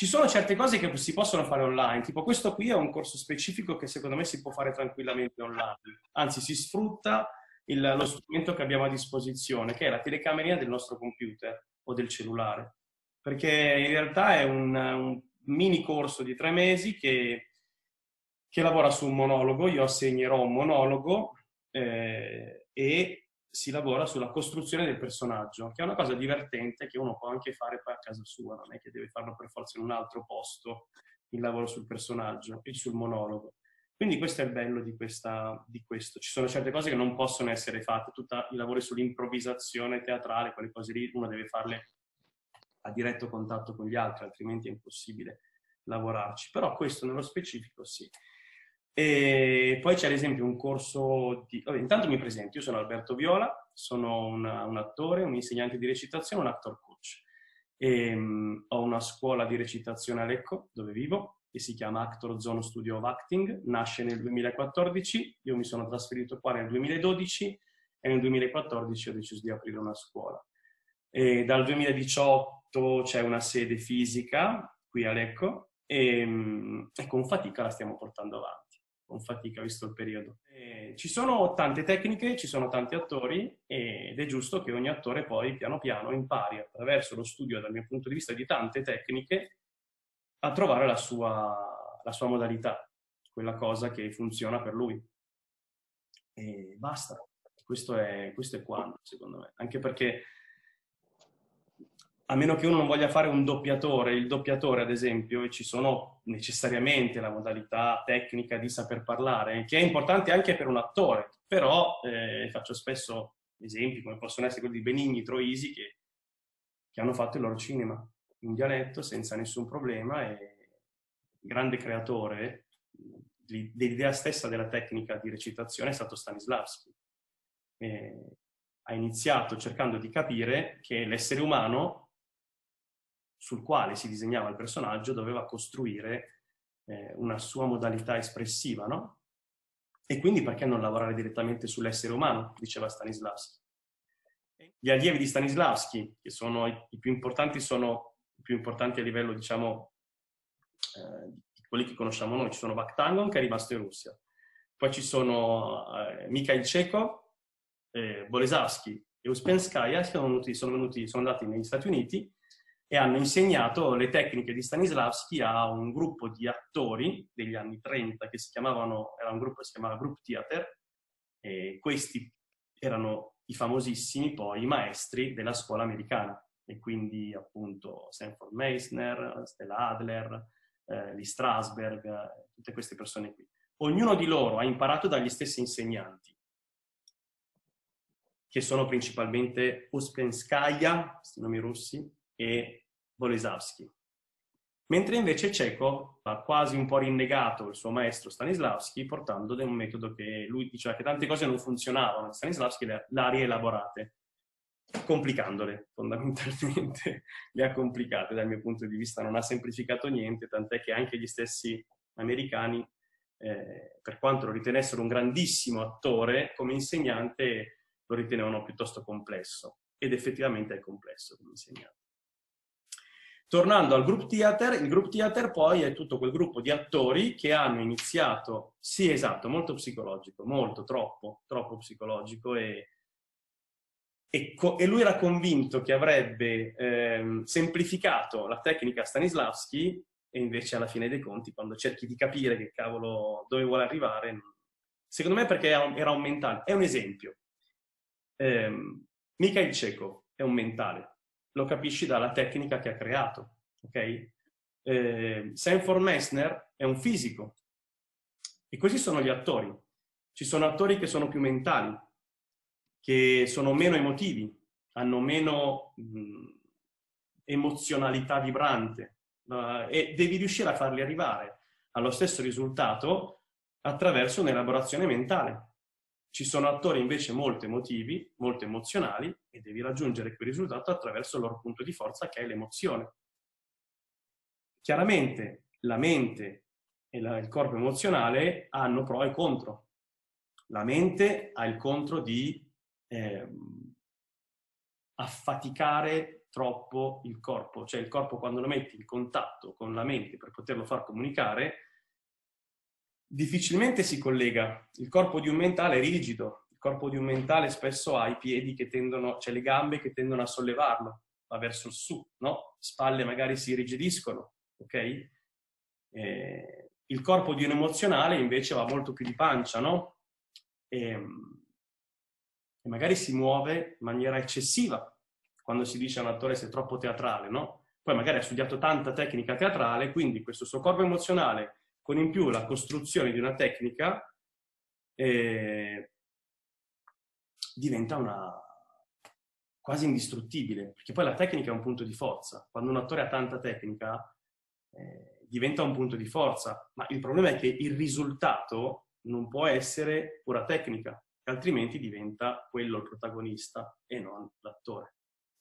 Ci sono certe cose che si possono fare online, tipo questo qui è un corso specifico che secondo me si può fare tranquillamente online, anzi si sfrutta lo strumento che abbiamo a disposizione, che è la telecamerina del nostro computer o del cellulare, perché in realtà è un mini corso di 3 mesi che lavora su un monologo, io assegnerò un monologo e si lavora sulla costruzione del personaggio, che è una cosa divertente che uno può anche fare poi a casa sua, non è che deve farlo per forza in un altro posto, il lavoro sul personaggio e sul monologo. Quindi questo è il bello di questo. Ci sono certe cose che non possono essere fatte, tutti i lavori sull'improvvisazione teatrale, quelle cose lì, uno deve farle a diretto contatto con gli altri, altrimenti è impossibile lavorarci. Però questo nello specifico sì. E poi c'è ad esempio un corso di... Vabbè, intanto mi presento, io sono Alberto Viola, sono un attore, un insegnante di recitazione, un actor coach. Ho una scuola di recitazione a Lecco, dove vivo, che si chiama Actor Zone Studio of Acting, nasce nel 2014, io mi sono trasferito qua nel 2012 e nel 2014 ho deciso di aprire una scuola. E dal 2018 c'è una sede fisica qui a Lecco e con fatica la stiamo portando avanti. Con fatica, visto il periodo. Ci sono tante tecniche, ci sono tanti attori ed è giusto che ogni attore poi piano piano impari attraverso lo studio, dal mio punto di vista, di tante tecniche a trovare la sua modalità, quella cosa che funziona per lui. E basta. Questo è quanto, secondo me. Anche perché a meno che uno non voglia fare un doppiatore, il doppiatore ad esempio, e ci sono necessariamente la modalità tecnica di saper parlare, che è importante anche per un attore, però faccio spesso esempi come possono essere quelli di Benigni, Troisi, che hanno fatto il loro cinema in dialetto senza nessun problema e grande creatore dell'idea stessa della tecnica di recitazione è stato Stanislavski. Ha iniziato cercando di capire che l'essere umano sul quale si disegnava il personaggio doveva costruire una sua modalità espressiva, no? E quindi perché non lavorare direttamente sull'essere umano, diceva Stanislavski. Gli allievi di Stanislavski, che sono i più importanti a livello, diciamo, di quelli che conosciamo noi, ci sono Vaktangon, che è rimasto in Russia, poi ci sono Mikhail Chekhov, Boleslavski e Uspenskaya, che sono andati negli Stati Uniti e hanno insegnato le tecniche di Stanislavski a un gruppo di attori degli anni 30 era un gruppo che si chiamava Group Theater, e questi erano i famosissimi poi i maestri della scuola americana, e quindi appunto Sanford Meisner, Stella Adler, Lee Strasberg, tutte queste persone qui. Ognuno di loro ha imparato dagli stessi insegnanti, che sono principalmente Uspenskaya, questi nomi russi, e Boleslavski. Mentre invece Chekhov ha quasi un po' rinnegato il suo maestro Stanislavski, portando un metodo che lui diceva che tante cose non funzionavano, Stanislavski le ha rielaborate, complicandole fondamentalmente, le ha complicate dal mio punto di vista, non ha semplificato niente, tant'è che anche gli stessi americani, per quanto lo ritenessero un grandissimo attore, come insegnante lo ritenevano piuttosto complesso, ed effettivamente è complesso come insegnante. Tornando al Group Theater, il Group Theater poi è tutto quel gruppo di attori che hanno iniziato, sì esatto, molto psicologico, molto, troppo psicologico, e lui era convinto che avrebbe semplificato la tecnica Stanislavski, e invece alla fine dei conti, quando cerchi di capire che cavolo, dove vuole arrivare, secondo me perché era un mentale. È un esempio. Mikhail Chekhov è un mentale. Lo capisci dalla tecnica che ha creato, ok? Sanford Meisner è un fisico. E questi sono gli attori. Ci sono attori che sono più mentali, che sono meno emotivi, hanno meno emozionalità vibrante, e devi riuscire a farli arrivare allo stesso risultato attraverso un'elaborazione mentale. Ci sono attori invece molto emotivi, molto emozionali, e devi raggiungere quel risultato attraverso il loro punto di forza, che è l'emozione. Chiaramente la mente e il corpo emozionale hanno pro e contro. La mente ha il contro di affaticare troppo il corpo, cioè il corpo quando lo metti in contatto con la mente per poterlo far comunicare, difficilmente si collega. Il corpo di un mentale è rigido, il corpo di un mentale spesso ha i piedi che tendono, cioè le gambe che tendono a sollevarlo, va verso il su, no? Spalle magari si irrigidiscono, ok? Il corpo di un emozionale invece va molto più di pancia, no? E magari si muove in maniera eccessiva quando si dice a un attore sei troppo teatrale, no? Poi magari ha studiato tanta tecnica teatrale, quindi questo suo corpo emozionale, con in più la costruzione di una tecnica, diventa una quasi indistruttibile, perché poi la tecnica è un punto di forza. Quando un attore ha tanta tecnica, diventa un punto di forza, ma il problema è che il risultato non può essere pura tecnica, altrimenti diventa quello il protagonista e non l'attore.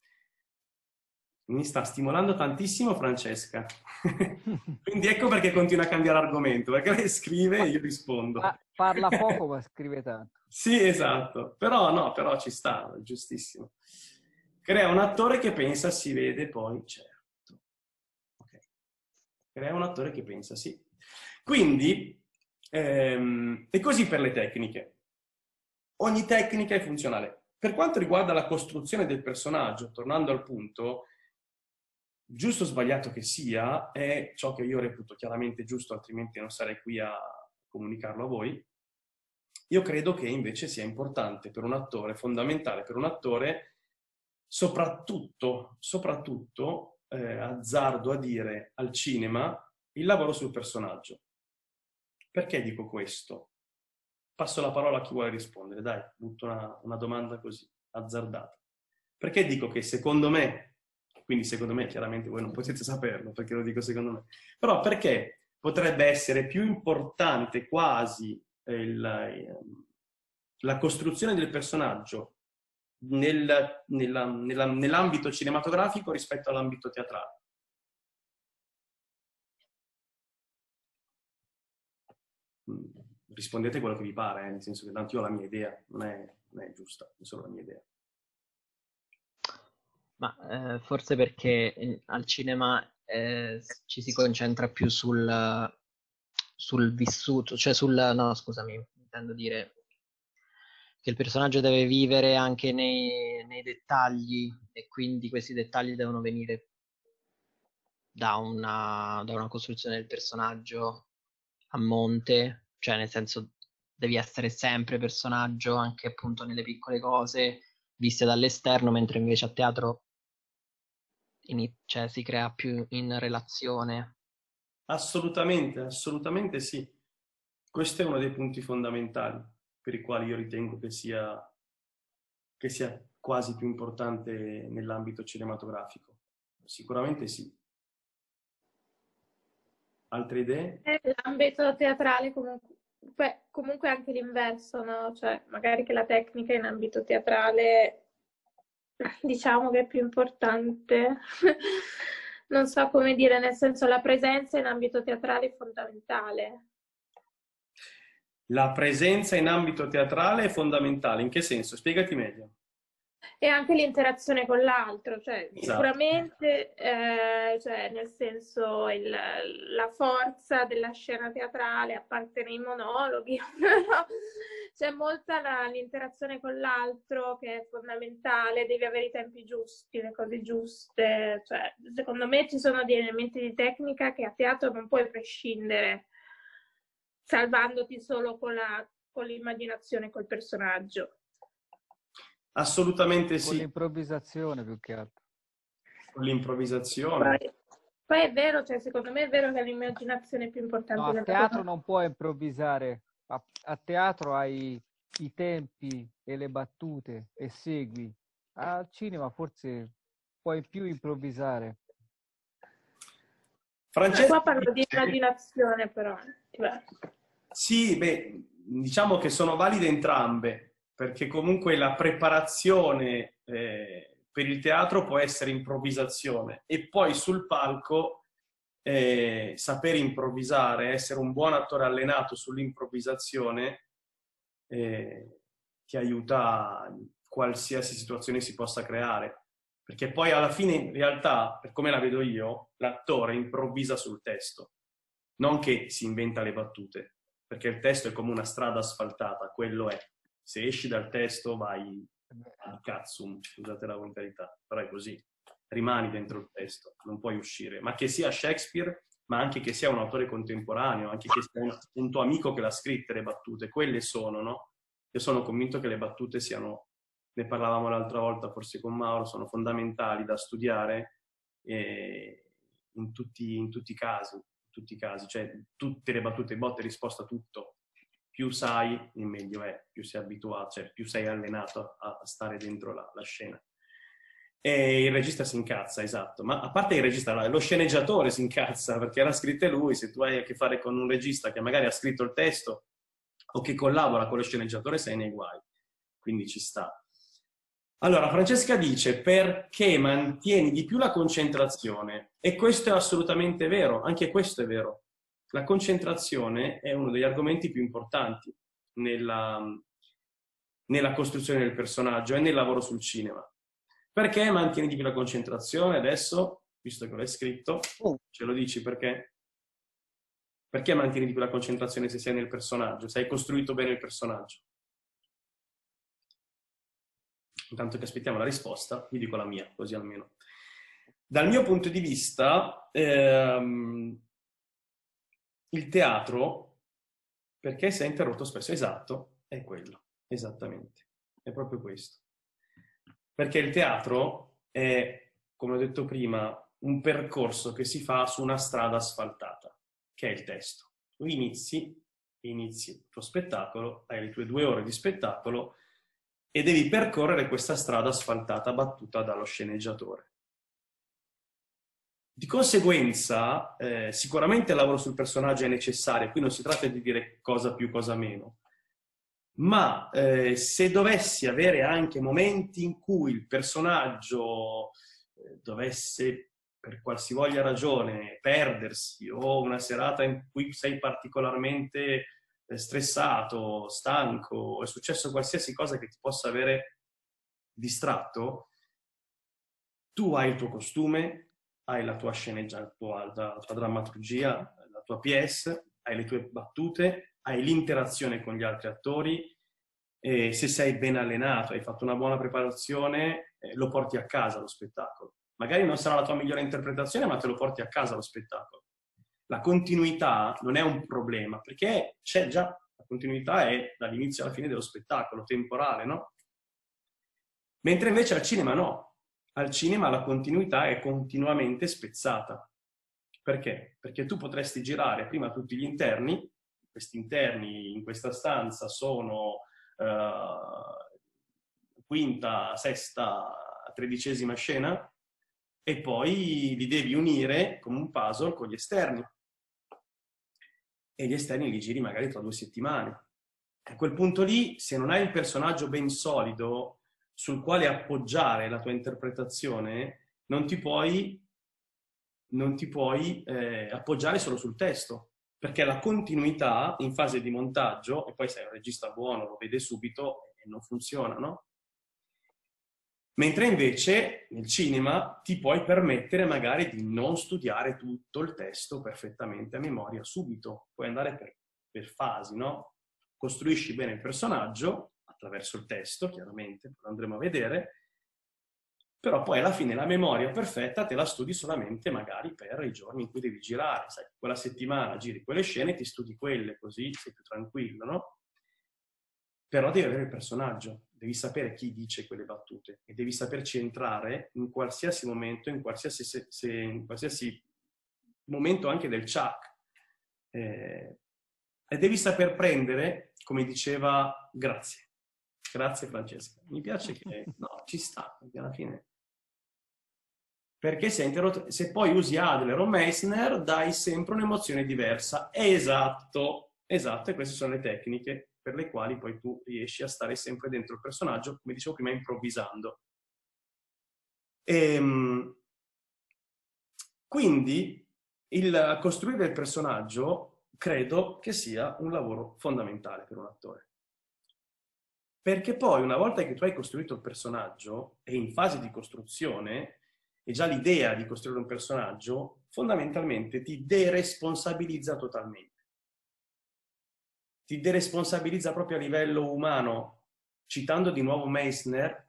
Mi sta stimolando tantissimo Francesca. Quindi ecco perché continua a cambiare argomento, perché lei scrive e io rispondo. Parla poco ma scrive tanto. Sì, esatto. Però ci sta, è giustissimo. Crea un attore che pensa, si vede, poi certo. Okay. Crea un attore che pensa, sì. Quindi, è così per le tecniche. Ogni tecnica è funzionale. Per quanto riguarda la costruzione del personaggio, tornando al punto, giusto o sbagliato che sia, è ciò che io reputo chiaramente giusto, altrimenti non sarei qui a comunicarlo a voi. Io credo che invece sia importante per un attore, fondamentale per un attore, soprattutto azzardo a dire al cinema, il lavoro sul personaggio. Perché dico questo? Passo la parola a chi vuole rispondere, dai, butto una domanda così, azzardata. Perché dico che secondo me, quindi secondo me chiaramente voi non potete saperlo perché lo dico secondo me, però perché potrebbe essere più importante quasi la costruzione del personaggio nell'ambito cinematografico rispetto all'ambito teatrale? Rispondete quello che vi pare, nel senso che tanto io ho la mia idea, non è giusta, è solo la mia idea. Ma forse perché al cinema ci si concentra più sul vissuto, cioè no, scusami, intendo dire che il personaggio deve vivere anche nei dettagli e quindi questi dettagli devono venire da una costruzione del personaggio a monte, cioè nel senso devi essere sempre personaggio anche appunto nelle piccole cose viste dall'esterno, mentre invece a teatro cioè, si crea più in relazione. Assolutamente, assolutamente sì. Questo è uno dei punti fondamentali per i quali io ritengo che sia quasi più importante nell'ambito cinematografico. Sicuramente sì. Altre idee? L'ambito teatrale comunque anche l'inverso, no? Cioè, magari che la tecnica in ambito teatrale diciamo che è più importante. Non so come dire, nel senso la presenza in ambito teatrale è fondamentale. La presenza in ambito teatrale è fondamentale. In che senso? Spiegati meglio. E anche l'interazione con l'altro, cioè Esatto. sicuramente cioè, nel senso la forza della scena teatrale, a parte nei monologhi, c'è molta l'interazione con l'altro che è fondamentale, devi avere i tempi giusti, le cose giuste, cioè, secondo me ci sono dei elementi di tecnica che a teatro non puoi prescindere, salvandoti solo con l'immaginazione, col personaggio. Assolutamente Con sì. l'improvvisazione più che altro. Con l'improvvisazione. Poi è vero, cioè secondo me è vero che l'immaginazione è più importante. No, a teatro non puoi improvvisare. A teatro hai i tempi e le battute e segui. Al cinema forse puoi più improvvisare. Francesco, qua parlo di immaginazione però. Sì, beh, diciamo che sono valide entrambe, perché comunque la preparazione per il teatro può essere improvvisazione e poi sul palco saper improvvisare, essere un buon attore allenato sull'improvvisazione ti aiuta a qualsiasi situazione si possa creare. Perché poi alla fine, in realtà, per come la vedo io, l'attore improvvisa sul testo, non che si inventa le battute, perché il testo è come una strada asfaltata, quello è. Se esci dal testo vai al cazzum, scusate la volgarità, però è così. Rimani dentro il testo, non puoi uscire. Ma che sia Shakespeare, ma anche che sia un autore contemporaneo, anche che sia un tuo amico che l'ha scritte le battute, quelle sono, no? Io sono convinto che le battute siano, ne parlavamo l'altra volta forse con Mauro, sono fondamentali da studiare in tutti i casi, cioè tutte le battute, botte e risposta, tutto. Più sai, il meglio è, più sei abituato, cioè più sei allenato a stare dentro la scena. E il regista si incazza, esatto, ma a parte il regista, lo sceneggiatore si incazza perché l'ha scritta lui. Se tu hai a che fare con un regista che magari ha scritto il testo o che collabora con lo sceneggiatore, sei nei guai, quindi ci sta. Allora, Francesca dice: perché mantieni di più la concentrazione? E questo è assolutamente vero, anche questo è vero. La concentrazione è uno degli argomenti più importanti nella costruzione del personaggio e nel lavoro sul cinema. Perché mantieni di più la concentrazione? Adesso, visto che l'hai scritto, ce lo dici perché? Perché mantieni di più la concentrazione se sei nel personaggio, se hai costruito bene il personaggio? Intanto che aspettiamo la risposta, vi dico la mia, così almeno. Dal mio punto di vista, il teatro, perché si è interrotto spesso, esatto, è quello, esattamente, è proprio questo. Perché il teatro è, come ho detto prima, un percorso che si fa su una strada asfaltata, che è il testo. Tu inizi il tuo spettacolo, hai le tue 2 ore di spettacolo e devi percorrere questa strada asfaltata battuta dallo sceneggiatore. Di conseguenza, sicuramente il lavoro sul personaggio è necessario, qui non si tratta di dire cosa più, cosa meno, ma se dovessi avere anche momenti in cui il personaggio dovesse, per qualsivoglia ragione, perdersi, o una serata in cui sei particolarmente stressato, stanco, è successo qualsiasi cosa che ti possa avere distratto, tu hai il tuo costume, hai la tua sceneggiatura, la tua drammaturgia, la tua PS, hai le tue battute, hai l'interazione con gli altri attori, e se sei ben allenato, hai fatto una buona preparazione, lo porti a casa lo spettacolo. Magari non sarà la tua migliore interpretazione, ma te lo porti a casa lo spettacolo. La continuità non è un problema, perché c'è già, la continuità è dall'inizio alla fine dello spettacolo, temporale, no? Mentre invece al cinema no. Al cinema la continuità è continuamente spezzata. Perché? Perché tu potresti girare prima tutti gli interni, questi interni in questa stanza sono quinta, sesta, 13ª scena, e poi li devi unire come un puzzle con gli esterni. E gli esterni li giri magari tra 2 settimane. A quel punto lì, se non hai un personaggio ben solido sul quale appoggiare la tua interpretazione, non ti puoi appoggiare solo sul testo, perché la continuità in fase di montaggio, e poi se è un regista buono lo vede subito, e non funziona, no? Mentre invece nel cinema ti puoi permettere magari di non studiare tutto il testo perfettamente a memoria subito, puoi andare per fasi, no? Costruisci bene il personaggio attraverso il testo, chiaramente, lo andremo a vedere, però poi alla fine la memoria perfetta te la studi solamente magari per i giorni in cui devi girare, sai, quella settimana giri quelle scene, ti studi quelle, così sei più tranquillo, no? Però devi avere il personaggio, devi sapere chi dice quelle battute e devi saperci entrare in qualsiasi momento, in qualsiasi momento anche del ciak. E devi saper prendere, come diceva, grazie Francesca, mi piace che, no, ci sta, perché alla fine... Perché se poi usi Adler o Meissner dai sempre un'emozione diversa. Esatto, e queste sono le tecniche per le quali poi tu riesci a stare sempre dentro il personaggio, come dicevo prima, improvvisando. Quindi il costruire il personaggio credo che sia un lavoro fondamentale per un attore. Perché poi, una volta che tu hai costruito il personaggio, e in fase di costruzione, e già l'idea di costruire un personaggio, fondamentalmente ti deresponsabilizza totalmente. Ti deresponsabilizza proprio a livello umano. Citando di nuovo Meissner,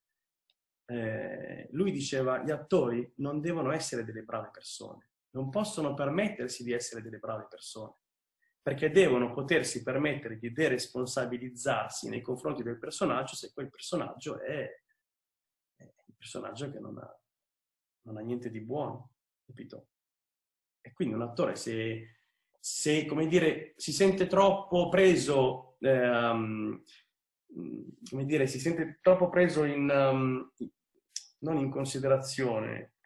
lui diceva: gli attori non devono essere delle brave persone, non possono permettersi di essere delle brave persone, perché devono potersi permettere di deresponsabilizzarsi nei confronti del personaggio se quel personaggio è il personaggio che non ha niente di buono, capito? E quindi un attore se come dire, si sente troppo preso, come dire, si sente troppo preso non in considerazione,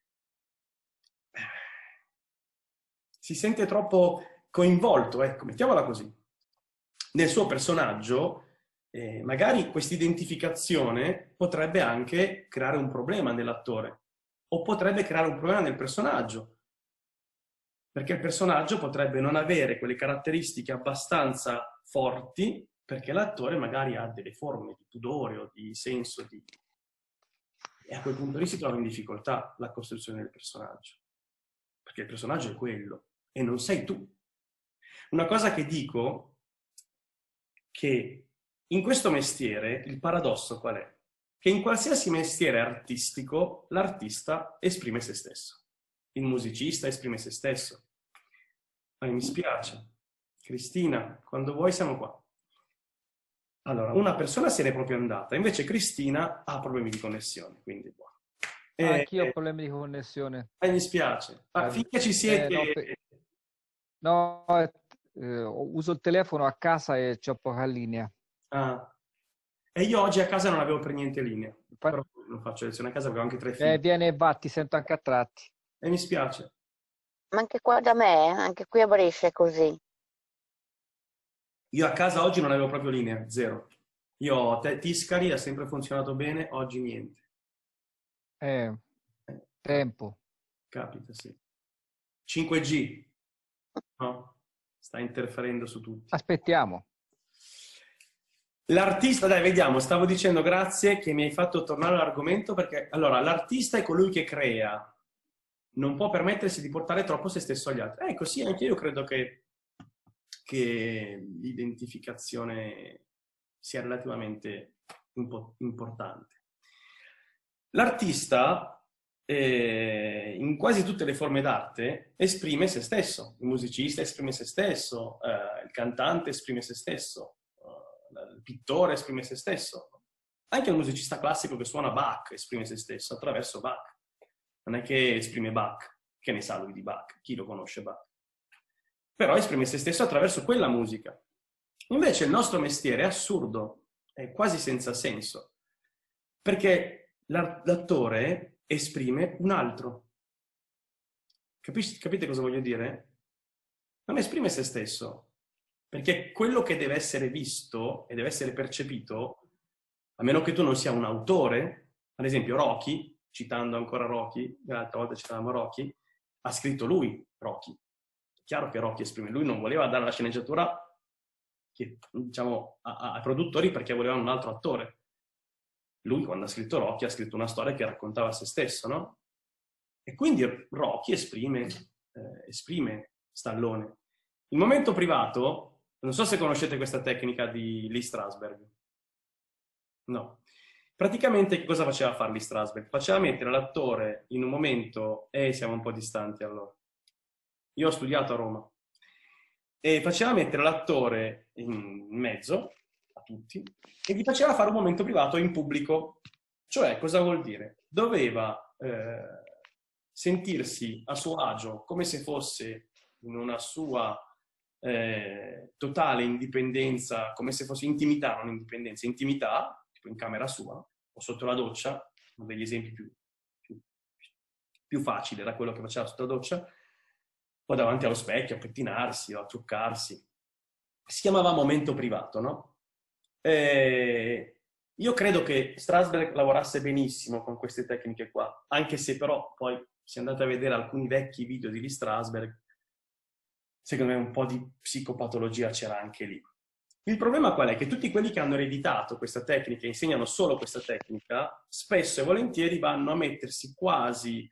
si sente troppo coinvolto, ecco, mettiamola così, nel suo personaggio, magari questa identificazione potrebbe anche creare un problema nell'attore, o potrebbe creare un problema nel personaggio, perché il personaggio potrebbe non avere quelle caratteristiche abbastanza forti, perché l'attore magari ha delle forme di pudore o di senso di... E a quel punto lì si trova in difficoltà la costruzione del personaggio, perché il personaggio è quello e non sei tu. Una cosa che dico, che in questo mestiere il paradosso qual è? Che in qualsiasi mestiere artistico l'artista esprime se stesso. Il musicista esprime se stesso. Ma mi spiace. Cristina, quando vuoi siamo qua. Allora, una persona se n'è proprio andata, invece Cristina ha problemi di connessione, quindi buono. Anch'io ho problemi di connessione. Mi spiace. Ma finché ci siete... No, uso il telefono a casa e c'ho poca linea. Ah. E io oggi a casa non avevo per niente linea. Però non faccio lezione a casa perché ho anche 3 figli. Vieni e va, ti sento anche a tratti. E mi spiace. Ma anche qua da me, anche qui a Brescia è così. Io a casa oggi non avevo proprio linea, zero. Io ho Tiscali, ha sempre funzionato bene, oggi niente. Tempo. Capita, sì. 5G. No? Sta interferendo su tutti. Aspettiamo. L'artista, dai, vediamo, stavo dicendo grazie che mi hai fatto tornare all'argomento perché, allora, l'artista è colui che crea, non può permettersi di portare troppo se stesso agli altri. Ecco, sì, anche io credo che l'identificazione sia relativamente importante. L'artista, in quasi tutte le forme d'arte, esprime se stesso. Il musicista esprime se stesso, il cantante esprime se stesso, il pittore esprime se stesso. Anche il musicista classico che suona Bach esprime se stesso attraverso Bach. Non è che esprime Bach, che ne sa lui di Bach, chi lo conosce Bach? Però esprime se stesso attraverso quella musica. Invece il nostro mestiere è assurdo, è quasi senza senso, perché l'attore esprime un altro. Capite cosa voglio dire? Non esprime se stesso, perché quello che deve essere visto e deve essere percepito, a meno che tu non sia un autore, ad esempio Rocky, citando ancora Rocky, l'altra volta citavamo Rocky, ha scritto lui Rocky. È chiaro che Rocky esprime, lui non voleva dare la sceneggiatura che, diciamo, ai produttori perché volevano un altro attore. Lui, quando ha scritto Rocky, ha scritto una storia che raccontava se stesso, no? E quindi Rocky esprime Stallone. Il momento privato, non so se conoscete questa tecnica di Lee Strasberg. No. Praticamente che cosa faceva fare Lee Strasberg? Faceva mettere l'attore in un momento, siamo un po' distanti allora. Io ho studiato a Roma. E faceva mettere l'attore in mezzo a tutti e gli faceva fare un momento privato in pubblico. Cioè, cosa vuol dire? Doveva sentirsi a suo agio come se fosse in una sua totale indipendenza, come se fosse intimità, non indipendenza, intimità, tipo in camera sua o sotto la doccia, uno degli esempi più facili era quello che faceva sotto la doccia, o davanti allo specchio a pettinarsi o a truccarsi. Si chiamava momento privato, no? Io credo che Strasberg lavorasse benissimo con queste tecniche qua, anche se però poi, se andate a vedere alcuni vecchi video di Lee Strasberg, secondo me un po' di psicopatologia c'era anche lì. Il problema qual è? Che tutti quelli che hanno ereditato questa tecnica e insegnano solo questa tecnica, spesso e volentieri vanno a mettersi quasi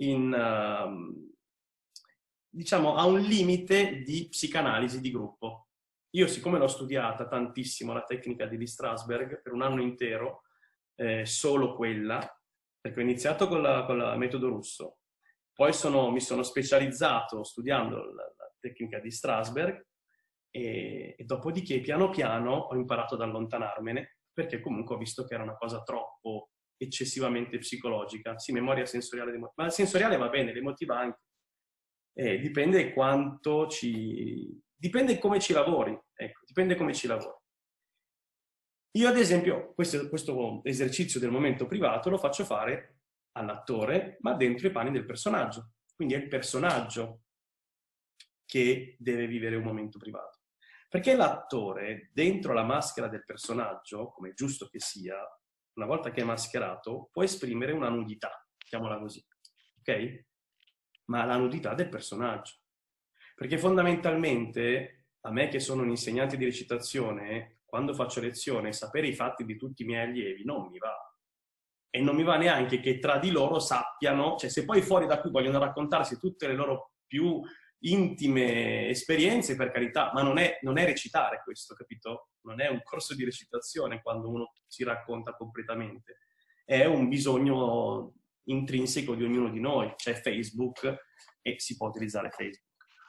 diciamo, a un limite di psicanalisi di gruppo. Io, siccome l'ho studiata tantissimo la tecnica di Lee Strasberg per un anno intero, solo quella, perché ho iniziato con il metodo russo, poi mi sono specializzato studiando la tecnica di Strasberg e dopodiché piano piano ho imparato ad allontanarmene, perché comunque ho visto che era una cosa troppo eccessivamente psicologica. Sì, memoria sensoriale, ma il sensoriale va bene, l'emotiva anche. Dipende quanto dipende come ci lavori, ecco, dipende come ci lavori. Io ad esempio questo esercizio del momento privato lo faccio fare all'attore, ma dentro i panni del personaggio. Quindi è il personaggio che deve vivere un momento privato. Perché l'attore, dentro la maschera del personaggio, come è giusto che sia, una volta che è mascherato, può esprimere una nudità, chiamiamola così, ok? Ma la nudità del personaggio. Perché fondamentalmente, a me che sono un insegnante di recitazione, quando faccio lezione, sapere i fatti di tutti i miei allievi non mi va. E non mi va neanche che tra di loro sappiano, cioè se poi fuori da qui vogliono raccontarsi tutte le loro più intime esperienze, per carità, ma non è recitare questo, capito? Non è un corso di recitazione quando uno si racconta completamente. È un bisogno intrinseco di ognuno di noi. C'è Facebook e si può utilizzare Facebook.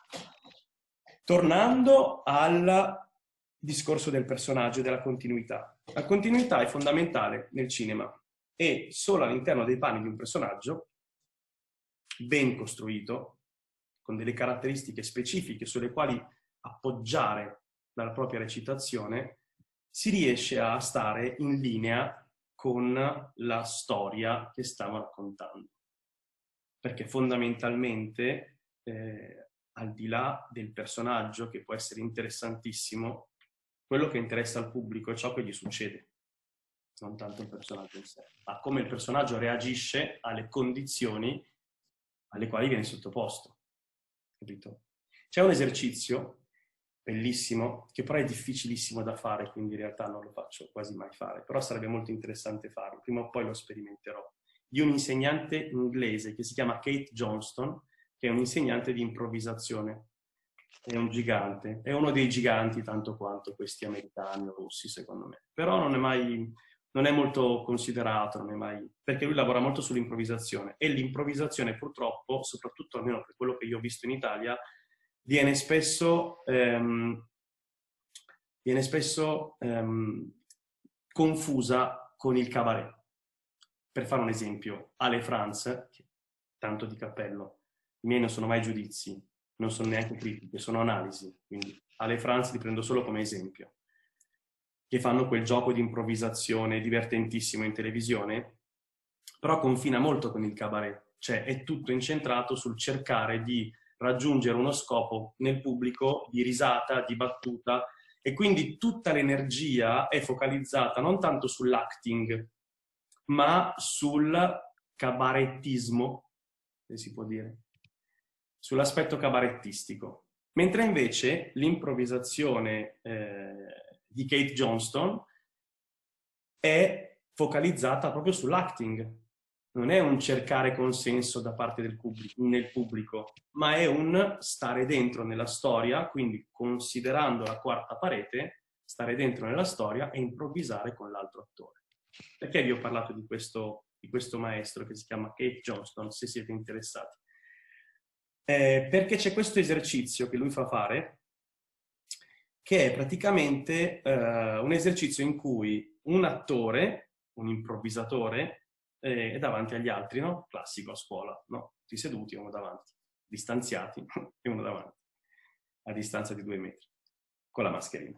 Tornando al discorso del personaggio e della continuità. La continuità è fondamentale nel cinema e solo all'interno dei panni di un personaggio ben costruito, con delle caratteristiche specifiche sulle quali appoggiare la propria recitazione, si riesce a stare in linea con la storia che stiamo raccontando. Perché fondamentalmente, al di là del personaggio, che può essere interessantissimo, quello che interessa al pubblico è ciò che gli succede, non tanto il personaggio in sé, ma come il personaggio reagisce alle condizioni alle quali viene sottoposto. Capito? C'è un esercizio bellissimo, che però è difficilissimo da fare, quindi in realtà non lo faccio quasi mai fare, però sarebbe molto interessante farlo, prima o poi lo sperimenterò, di un insegnante inglese che si chiama Kate Johnston, che è un insegnante di improvvisazione. È un gigante, è uno dei giganti tanto quanto questi americani o russi, secondo me. Però non è molto considerato, perché lui lavora molto sull'improvvisazione e l'improvvisazione purtroppo, soprattutto almeno per quello che io ho visto in Italia, viene spesso confusa con il cabaret. Per fare un esempio, Ale France, tanto di cappello, i miei non sono mai giudizi, non sono neanche critiche, sono analisi, quindi Ale France li prendo solo come esempio, che fanno quel gioco di improvvisazione divertentissimo in televisione, però confina molto con il cabaret, cioè è tutto incentrato sul cercare di raggiungere uno scopo nel pubblico di risata, di battuta, e quindi tutta l'energia è focalizzata non tanto sull'acting, ma sul cabarettismo, se si può dire, sull'aspetto cabarettistico. Mentre invece l'improvvisazione di Kate Johnston è focalizzata proprio sull'acting. Non è un cercare consenso da parte nel pubblico, ma è un stare dentro nella storia, quindi considerando la quarta parete, stare dentro nella storia e improvvisare con l'altro attore. Perché vi ho parlato di questo maestro che si chiama Kate Johnston, se siete interessati? Perché c'è questo esercizio che lui fa fare, che è praticamente un esercizio in cui un attore, un improvvisatore, è davanti agli altri, no? Classico a scuola, no? Tutti seduti, uno davanti, distanziati e uno davanti, a distanza di 2 metri, con la mascherina.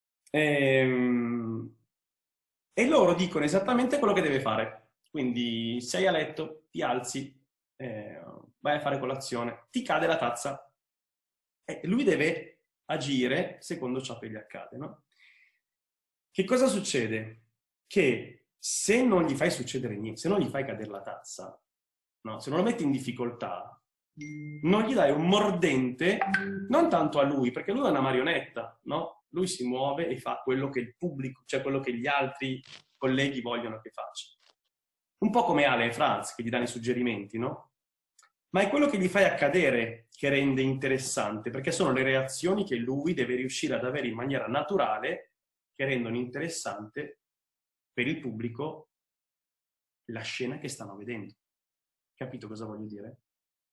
E loro dicono esattamente quello che deve fare. Quindi sei a letto, ti alzi, vai a fare colazione, ti cade la tazza. E lui deve agire secondo ciò che gli accade, no? Che cosa succede? Che se non gli fai succedere niente, se non gli fai cadere la tazza, no? Se non lo metti in difficoltà, non gli dai un mordente, non tanto a lui, perché lui è una marionetta, no? Lui si muove e fa quello che il pubblico, cioè quello che gli altri colleghi vogliono che faccia. Un po' come Ale e Franz, che gli danno i suggerimenti, no? Ma è quello che gli fai accadere che rende interessante, perché sono le reazioni che lui deve riuscire ad avere in maniera naturale, che rendono interessante per il pubblico la scena che stanno vedendo. Capito cosa voglio dire?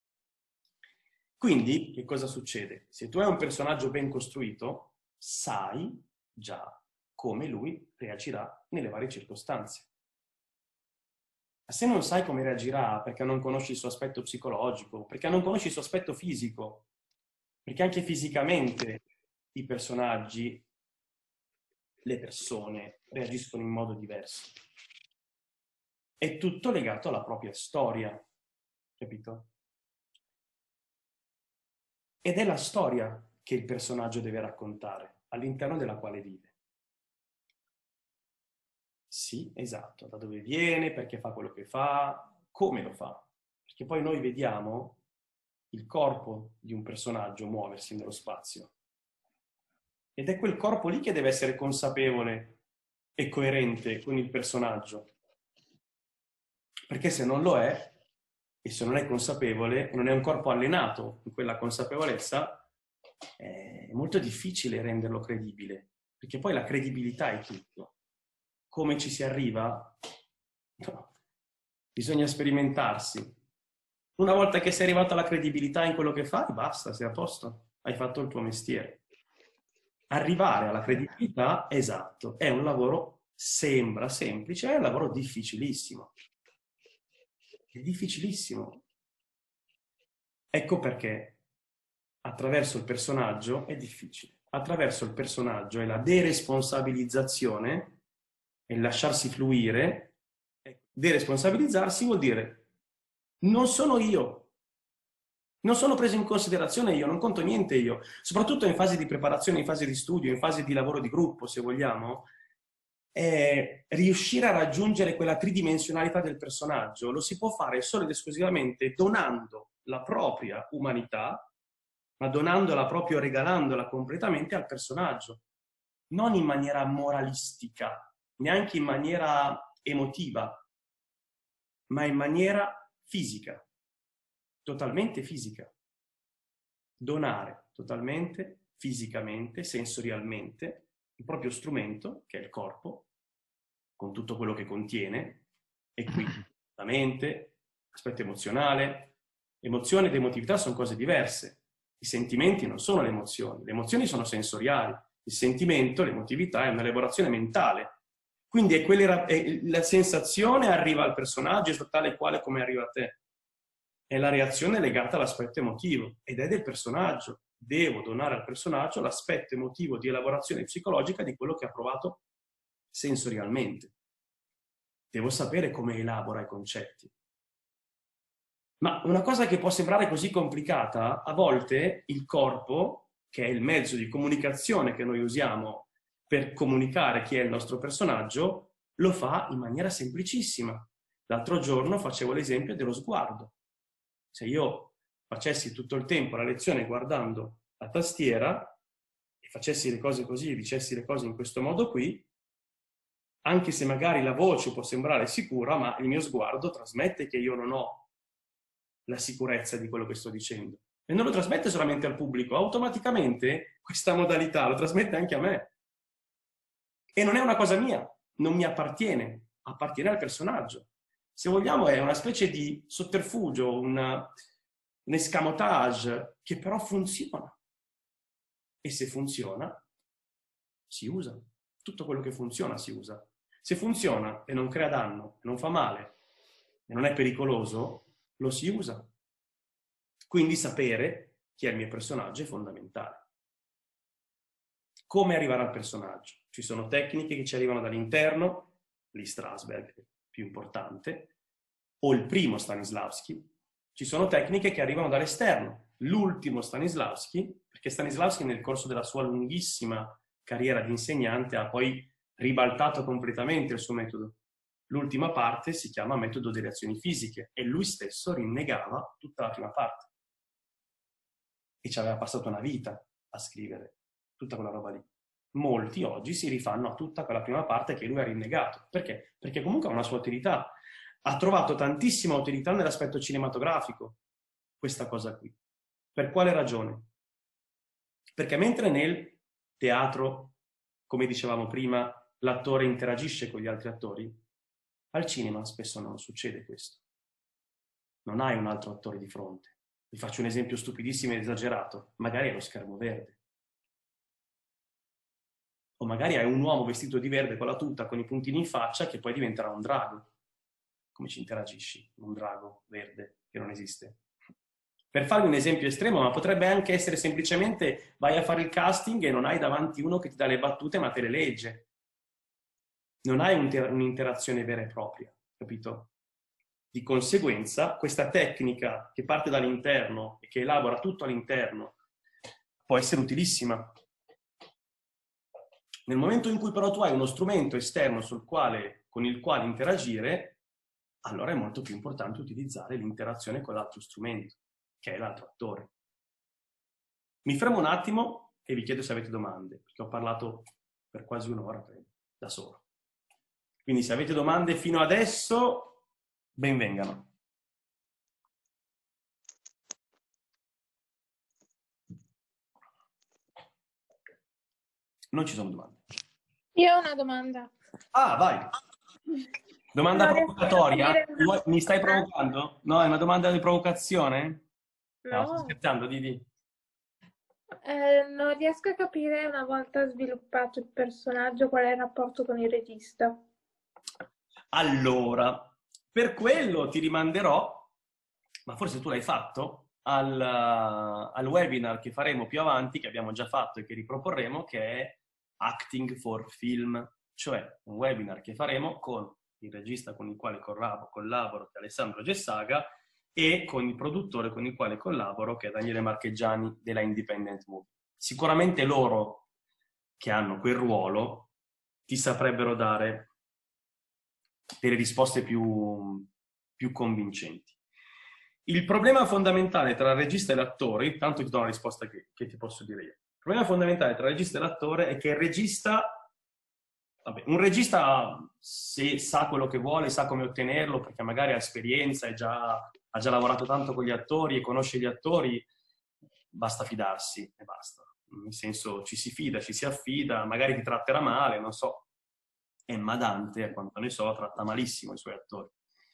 Quindi, che cosa succede? Se tu hai un personaggio ben costruito, sai già come lui reagirà nelle varie circostanze. Ma se non sai come reagirà perché non conosci il suo aspetto psicologico, perché non conosci il suo aspetto fisico, perché anche fisicamente i personaggi, le persone, reagiscono in modo diverso. È tutto legato alla propria storia, capito? Ed è la storia che il personaggio deve raccontare, all'interno della quale vive. Sì, esatto, da dove viene, perché fa quello che fa, come lo fa. Perché poi noi vediamo il corpo di un personaggio muoversi nello spazio. Ed è quel corpo lì che deve essere consapevole e coerente con il personaggio. Perché se non lo è, e se non è consapevole, non è un corpo allenato in quella consapevolezza, è molto difficile renderlo credibile. Perché poi la credibilità è tutto. Come ci si arriva? No. Bisogna sperimentarsi. Una volta che sei arrivato alla credibilità in quello che fai, basta, sei a posto. Hai fatto il tuo mestiere. Arrivare alla credibilità, esatto, è un lavoro, sembra semplice, è un lavoro difficilissimo. È difficilissimo. Ecco perché attraverso il personaggio è difficile. Attraverso il personaggio è la deresponsabilizzazione, e lasciarsi fluire. Deresponsabilizzarsi vuol dire non sono io, non sono preso in considerazione io, non conto niente io, soprattutto in fase di preparazione, in fase di studio, in fase di lavoro di gruppo, se vogliamo. Riuscire a raggiungere quella tridimensionalità del personaggio lo si può fare solo ed esclusivamente donando la propria umanità, ma donandola proprio, regalandola completamente al personaggio, non in maniera moralistica, neanche in maniera emotiva, ma in maniera fisica, totalmente fisica. Donare totalmente, fisicamente, sensorialmente, il proprio strumento, che è il corpo, con tutto quello che contiene, e qui la mente, l'aspetto emozionale. Emozione ed emotività sono cose diverse. I sentimenti non sono le emozioni sono sensoriali. Il sentimento, l'emotività, è un'elaborazione mentale. Quindi è la sensazione arriva al personaggio, è tale e quale come arriva a te. È la reazione legata all'aspetto emotivo ed è del personaggio. Devo donare al personaggio l'aspetto emotivo di elaborazione psicologica di quello che ha provato sensorialmente. Devo sapere come elabora i concetti. Ma una cosa che può sembrare così complicata, a volte il corpo, che è il mezzo di comunicazione che noi usiamo per comunicare chi è il nostro personaggio, lo fa in maniera semplicissima. L'altro giorno facevo l'esempio dello sguardo. Se io facessi tutto il tempo la lezione guardando la tastiera e facessi le cose così, dicessi le cose in questo modo qui, anche se magari la voce può sembrare sicura, ma il mio sguardo trasmette che io non ho la sicurezza di quello che sto dicendo. E non lo trasmette solamente al pubblico, automaticamente questa modalità lo trasmette anche a me. E non è una cosa mia, non mi appartiene, appartiene al personaggio. Se vogliamo è una specie di sotterfugio, un escamotage che però funziona. E se funziona, si usa. Tutto quello che funziona si usa. Se funziona e non crea danno, non fa male e non è pericoloso, lo si usa. Quindi sapere chi è il mio personaggio è fondamentale. Come arrivare al personaggio? Ci sono tecniche che ci arrivano dall'interno, Lee Strasberg, più importante, o il primo Stanislavski. Ci sono tecniche che arrivano dall'esterno, l'ultimo Stanislavski, perché Stanislavski nel corso della sua lunghissima carriera di insegnante ha poi ribaltato completamente il suo metodo. L'ultima parte si chiama metodo delle azioni fisiche e lui stesso rinnegava tutta la prima parte. E ci aveva passato una vita a scrivere tutta quella roba lì. molti oggi si rifanno a tutta quella prima parte che lui ha rinnegato. Perché? Perché comunque ha una sua utilità. Ha trovato tantissima utilità nell'aspetto cinematografico, questa cosa qui. Per quale ragione? Perché mentre nel teatro, come dicevamo prima, l'attore interagisce con gli altri attori, al cinema spesso non succede questo. Non hai un altro attore di fronte. Vi faccio un esempio stupidissimo ed esagerato. Magari è lo schermo verde. O magari hai un uomo vestito di verde con la tuta, con i puntini in faccia, che poi diventerà un drago. Come ci interagisci? Un drago verde che non esiste. Per farvi un esempio estremo, ma potrebbe anche essere semplicemente vai a fare il casting e non hai davanti uno che ti dà le battute ma te le legge. Non hai un'interazione vera e propria, capito? Di conseguenza, questa tecnica che parte dall'interno e che elabora tutto all'interno può essere utilissima. Nel momento in cui però tu hai uno strumento esterno con il quale interagire, allora è molto più importante utilizzare l'interazione con l'altro strumento, che è l'altro attore. Mi fermo un attimo e vi chiedo se avete domande, perché ho parlato per quasi un'ora da solo. Quindi se avete domande fino adesso, benvengano. Non ci sono domande. Io ho una domanda. Ah, vai. Domanda Non riesco a provocatoria? capire Mi stai provocando? No, è una domanda di provocazione? No, sto No. scherzando, Didi. Non riesco a capire, una volta sviluppato il personaggio, qual è il rapporto con il regista. Allora, per quello ti rimanderò, ma forse tu l'hai fatto, al webinar che faremo più avanti, che abbiamo già fatto e che riproporremo, che è Acting for Film, cioè un webinar che faremo con il regista con il quale collaboro, che è Alessandro Gessaga, e con il produttore con il quale collaboro, che è Daniele Marcheggiani della Independent Movie. Sicuramente loro, che hanno quel ruolo, ti saprebbero dare delle risposte più convincenti. Il problema fondamentale tra il regista e l'attore, intanto ti do una risposta che ti posso dire io. Il problema fondamentale tra il regista e l'attore è che il regista, un regista se sa quello che vuole, sa come ottenerlo, perché magari ha esperienza, ha già lavorato tanto con gli attori e conosce gli attori, basta fidarsi e basta. Nel senso, ci si fida, ci si affida, magari ti tratterà male, non so. Emma Dante, a quanto ne so, tratta malissimo i suoi attori.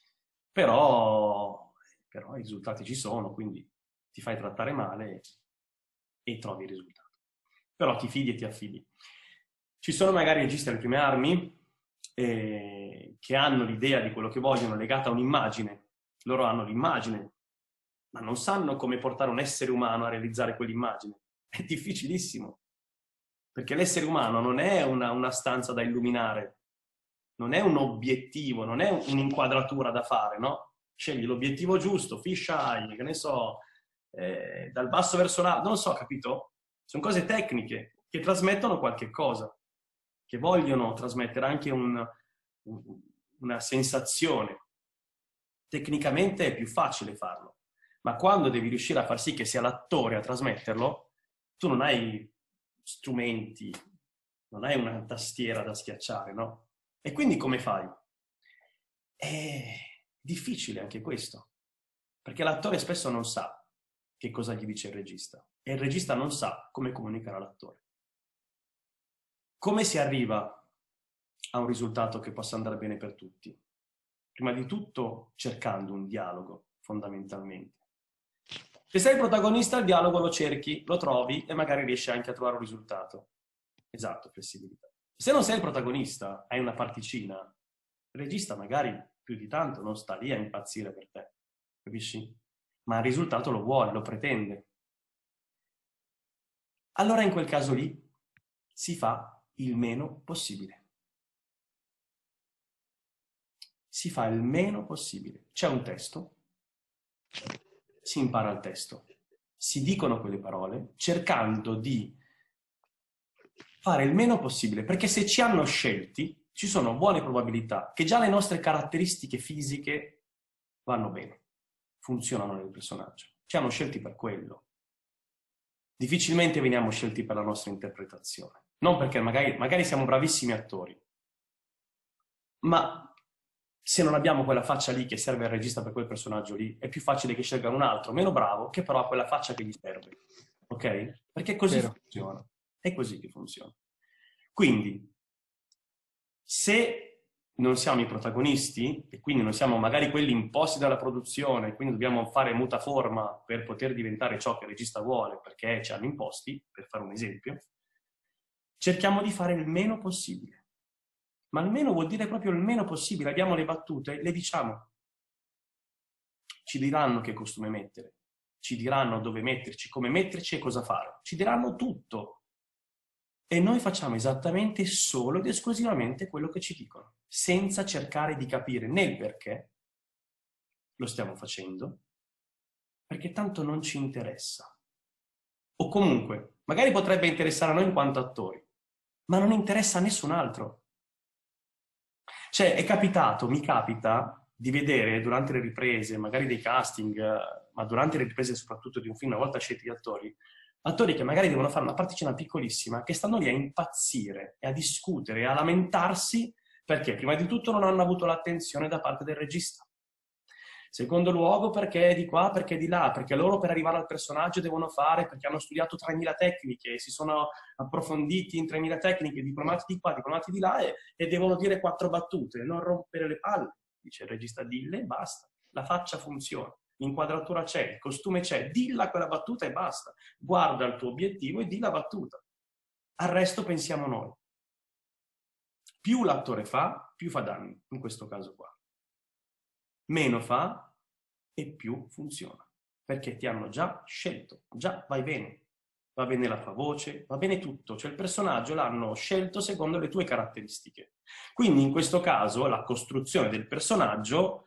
Però i risultati ci sono, quindi ti fai trattare male e trovi il risultato. Però ti fidi e ti affidi. Ci sono magari registi alle prime armi che hanno l'idea di quello che vogliono legata a un'immagine. Loro hanno l'immagine, ma non sanno come portare un essere umano a realizzare quell'immagine. È difficilissimo. Perché l'essere umano non è una stanza da illuminare, non è un obiettivo, non è un'inquadratura da fare, no? Scegli l'obiettivo giusto, fish eye, che ne so, dal basso verso l'alto, non so, capito? Sono cose tecniche che trasmettono qualche cosa, che vogliono trasmettere anche una sensazione. Tecnicamente è più facile farlo, ma quando devi riuscire a far sì che sia l'attore a trasmetterlo, tu non hai strumenti, non hai una tastiera da schiacciare, no? E quindi come fai? È difficile anche questo, perché l'attore spesso non sa che cosa gli dice il regista e il regista non sa come comunicare all'attore. Come si arriva a un risultato che possa andare bene per tutti? Prima di tutto cercando un dialogo, fondamentalmente. Se sei il protagonista, il dialogo lo cerchi, lo trovi e magari riesci anche a trovare un risultato. Esatto, flessibilità. Se non sei il protagonista, hai una particina, il regista magari più di tanto non sta lì a impazzire per te, capisci? Ma il risultato lo vuole, lo pretende. Allora in quel caso lì si fa il meno possibile. Si fa il meno possibile. C'è un testo, si impara il testo, si dicono quelle parole cercando di fare il meno possibile, perché se ci hanno scelti ci sono buone probabilità che già le nostre caratteristiche fisiche vanno bene, funzionano nel personaggio. Ci hanno scelti per quello. Difficilmente veniamo scelti per la nostra interpretazione. Non perché magari siamo bravissimi attori, ma se non abbiamo quella faccia lì che serve al regista per quel personaggio lì, è più facile che scelgano un altro meno bravo che però ha quella faccia che gli serve. Ok? Perché così funziona. È così che funziona. Quindi, se non siamo i protagonisti, e quindi non siamo magari quelli imposti dalla produzione, quindi dobbiamo fare mutaforma per poter diventare ciò che il regista vuole, perché ci hanno imposti, per fare un esempio, cerchiamo di fare il meno possibile. Ma il meno vuol dire proprio il meno possibile. Abbiamo le battute, le diciamo. Ci diranno che costume mettere, ci diranno dove metterci, come metterci e cosa fare. Ci diranno tutto. E noi facciamo esattamente solo ed esclusivamente quello che ci dicono, senza cercare di capire né il perché lo stiamo facendo, perché tanto non ci interessa. O comunque, magari potrebbe interessare a noi in quanto attori, ma non interessa a nessun altro. Cioè, mi capita di vedere durante le riprese, magari dei casting, ma durante le riprese soprattutto di un film, una volta scelti gli attori che magari devono fare una particina piccolissima, che stanno lì a impazzire e a discutere e a lamentarsi perché prima di tutto non hanno avuto l'attenzione da parte del regista. Secondo luogo perché di qua, perché di là, perché loro per arrivare al personaggio devono fare, perché hanno studiato 3.000 tecniche, si sono approfonditi in 3.000 tecniche, diplomati di qua, diplomati di là e devono dire 4 battute, non rompere le palle, dice il regista, dille e basta, la faccia funziona. L'inquadratura c'è, il costume c'è, dilla quella battuta e basta. Guarda il tuo obiettivo e di la battuta. Al resto pensiamo noi. Più l'attore fa, più fa danni, in questo caso qua. Meno fa e più funziona. Perché ti hanno già scelto, già vai bene. Va bene la tua voce, va bene tutto. Cioè il personaggio l'hanno scelto secondo le tue caratteristiche. Quindi in questo caso la costruzione del personaggio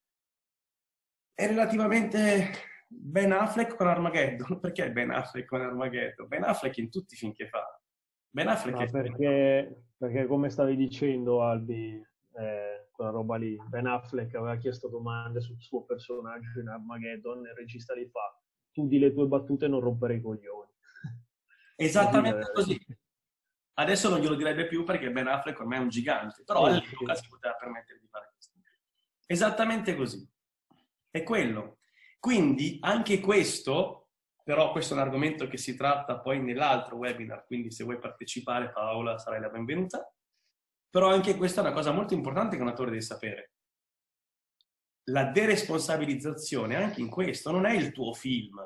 è relativamente Ben Affleck con Armageddon. Perché Ben Affleck con Armageddon? Ben Affleck in tutti i film che fa. Ben Affleck perché come stavi dicendo, Albi, quella roba lì, Ben Affleck aveva chiesto domande sul suo personaggio in Armageddon e il regista gli fa: tu di le tue battute non rompere i coglioni. Esattamente così. Adesso non glielo direbbe più perché Ben Affleck ormai è un gigante, però all'epoca si poteva permettere di fare questo. Esattamente così. È quello. Quindi anche questo, però questo è un argomento che si tratta poi nell'altro webinar, quindi se vuoi partecipare, Paola, sarai la benvenuta. Però anche questa è una cosa molto importante che un attore deve sapere. La deresponsabilizzazione anche in questo non è il tuo film.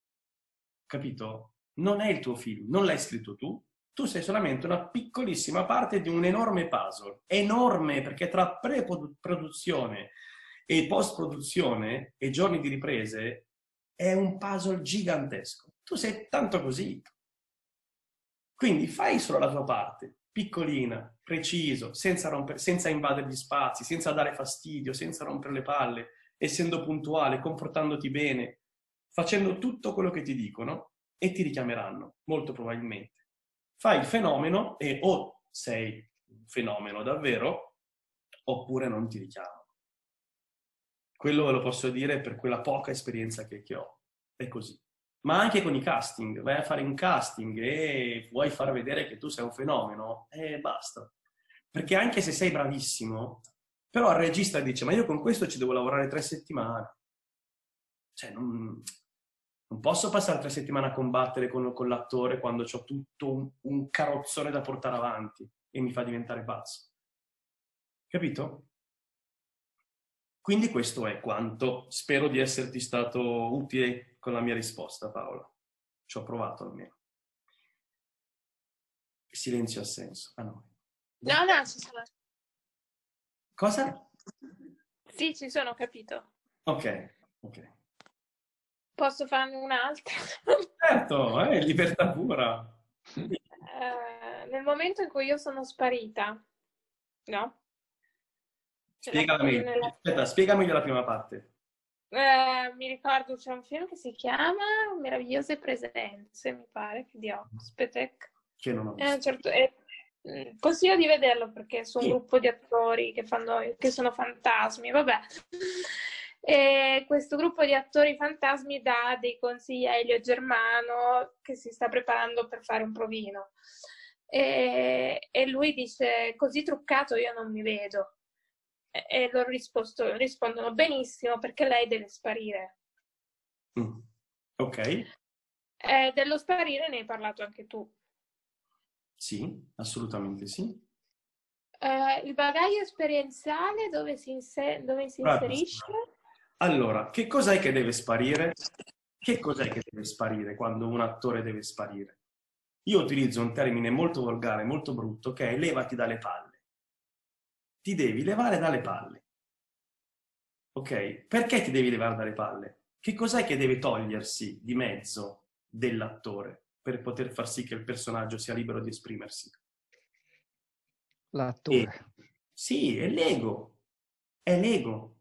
Capito? Non è il tuo film, non l'hai scritto tu. Tu sei solamente una piccolissima parte di un enorme puzzle. Enorme, perché tra pre-produzione e post-produzione e giorni di riprese è un puzzle gigantesco. Tu sei tanto così. Quindi fai solo la tua parte, piccolina, preciso, senza invadere gli spazi, senza dare fastidio, senza rompere le palle, essendo puntuale, comportandoti bene, facendo tutto quello che ti dicono e ti richiameranno, molto probabilmente. Fai il fenomeno e o sei un fenomeno davvero, oppure non ti richiamano. Quello ve lo posso dire per quella poca esperienza che ho. È così. Ma anche con i casting. Vai a fare un casting e vuoi far vedere che tu sei un fenomeno, e basta. Perché anche se sei bravissimo, però il regista dice: ma io con questo ci devo lavorare 3 settimane. Cioè, non posso passare 3 settimane a combattere con l'attore quando ho tutto un carrozzone da portare avanti e mi fa diventare pazzo. Capito? Quindi questo è quanto. Spero di esserti stato utile con la mia risposta, Paola. Ci ho provato almeno. Silenzio assenso. Ah no. No, ci sono. Cosa? Sì, ci sono, capito. Ok. Posso farne un'altra? Certo, libertà pura. Nel momento in cui io sono sparita, no? Spiegami la prima parte. Mi ricordo c'è un film che si chiama Meravigliose Presenze, mi pare, di Oxpetek. Che non ho visto. Consiglio di vederlo perché su un gruppo di attori che sono fantasmi, vabbè. E questo gruppo di attori fantasmi dà dei consigli a Elio Germano che si sta preparando per fare un provino. E lui dice: così truccato io non mi vedo. E loro rispondono: benissimo, perché lei deve sparire. Ok. Dello sparire ne hai parlato anche tu. Sì, assolutamente sì. Il bagaglio esperienziale dove si inserisce? Allora, che cos'è che deve sparire? Che cos'è che deve sparire quando un attore deve sparire? Io utilizzo un termine molto volgare, molto brutto, che è levati dalle palle. Ti devi levare dalle palle. Ok? Perché ti devi levare dalle palle? Che cos'è che deve togliersi di mezzo dell'attore per poter far sì che il personaggio sia libero di esprimersi? L'attore. Sì, è l'ego. È l'ego.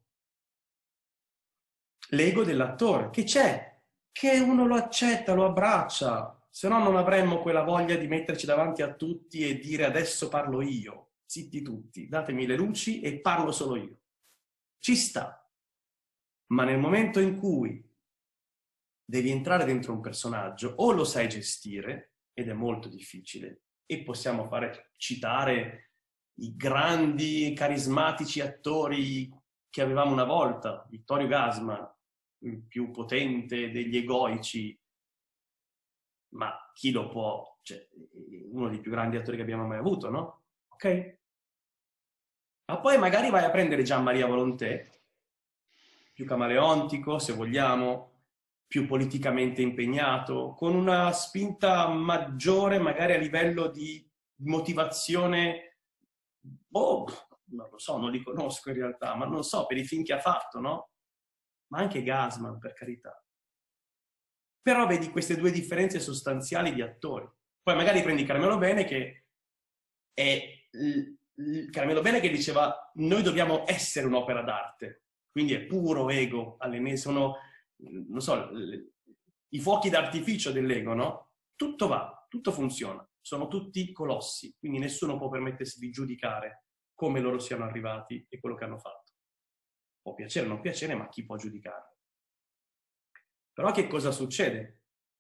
L'ego dell'attore. Che c'è? Che uno lo accetta, lo abbraccia. Se no non avremmo quella voglia di metterci davanti a tutti e dire adesso parlo io. Zitti tutti, datemi le luci e parlo solo io. Ci sta. Ma nel momento in cui devi entrare dentro un personaggio, o lo sai gestire, ed è molto difficile, e possiamo citare i grandi, carismatici attori che avevamo una volta, Vittorio Gassman, il più potente degli egoici, ma chi lo può, cioè, uno dei più grandi attori che abbiamo mai avuto, no? Ok? Ma poi magari vai a prendere Gianmaria Volonté, più camaleontico, se vogliamo, più politicamente impegnato, con una spinta maggiore magari a livello di motivazione, non lo so, non li conosco in realtà, ma non so, per i film che ha fatto, no? Ma anche Gassman, per carità. Però vedi queste due differenze sostanziali di attori. Poi magari prendi Carmelo Bene, che è Carmelo Bene che diceva noi dobbiamo essere un'opera d'arte, quindi è puro ego, sono, non so, i fuochi d'artificio dell'ego, no? Tutto va, tutto funziona, sono tutti colossi, quindi nessuno può permettersi di giudicare come loro siano arrivati e quello che hanno fatto. Può piacere o non piacere, ma chi può giudicare? Però che cosa succede?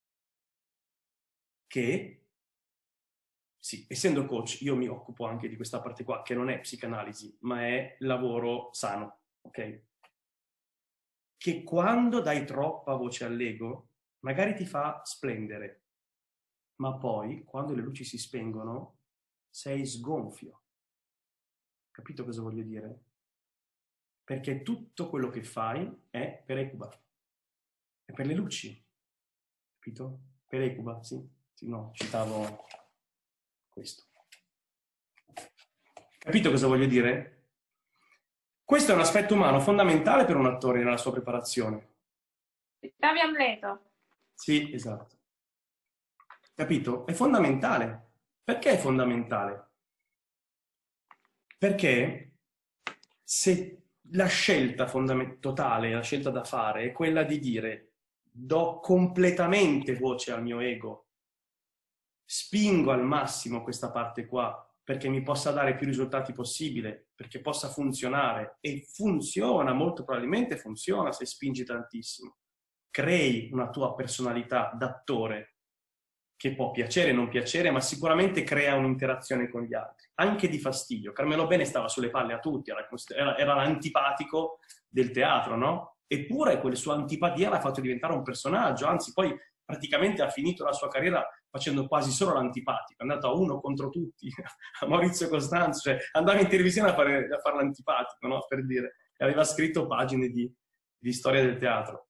Che, sì, essendo coach, io mi occupo anche di questa parte qua, che non è psicanalisi, ma è lavoro sano, ok? Che quando dai troppa voce all'ego, magari ti fa splendere, ma poi, quando le luci si spengono, sei sgonfio. Capito cosa voglio dire? Perché tutto quello che fai è per Ecuba, è per le luci, capito? Per Ecuba, sì, no, citavo questo. Capito cosa voglio dire? Questo è un aspetto umano fondamentale per un attore nella sua preparazione. Citavi Amleto. Sì, esatto. Capito? È fondamentale. Perché è fondamentale? Perché se la scelta totale, la scelta da fare è quella di dire do completamente voce al mio ego, spingo al massimo questa parte qua perché mi possa dare più risultati possibile, perché possa funzionare, e funziona, molto probabilmente funziona se spingi tantissimo. Crei una tua personalità d'attore che può piacere o non piacere, ma sicuramente crea un'interazione con gli altri, anche di fastidio. Carmelo Bene stava sulle palle a tutti, era l'antipatico del teatro, no? Eppure quella sua antipatia l'ha fatto diventare un personaggio, anzi poi praticamente ha finito la sua carriera facendo quasi solo l'antipatico, è andato a uno contro tutti, a Maurizio Costanzo, cioè andava in televisione a fare l'antipatico, no? Per dire, e aveva scritto pagine di storia del teatro.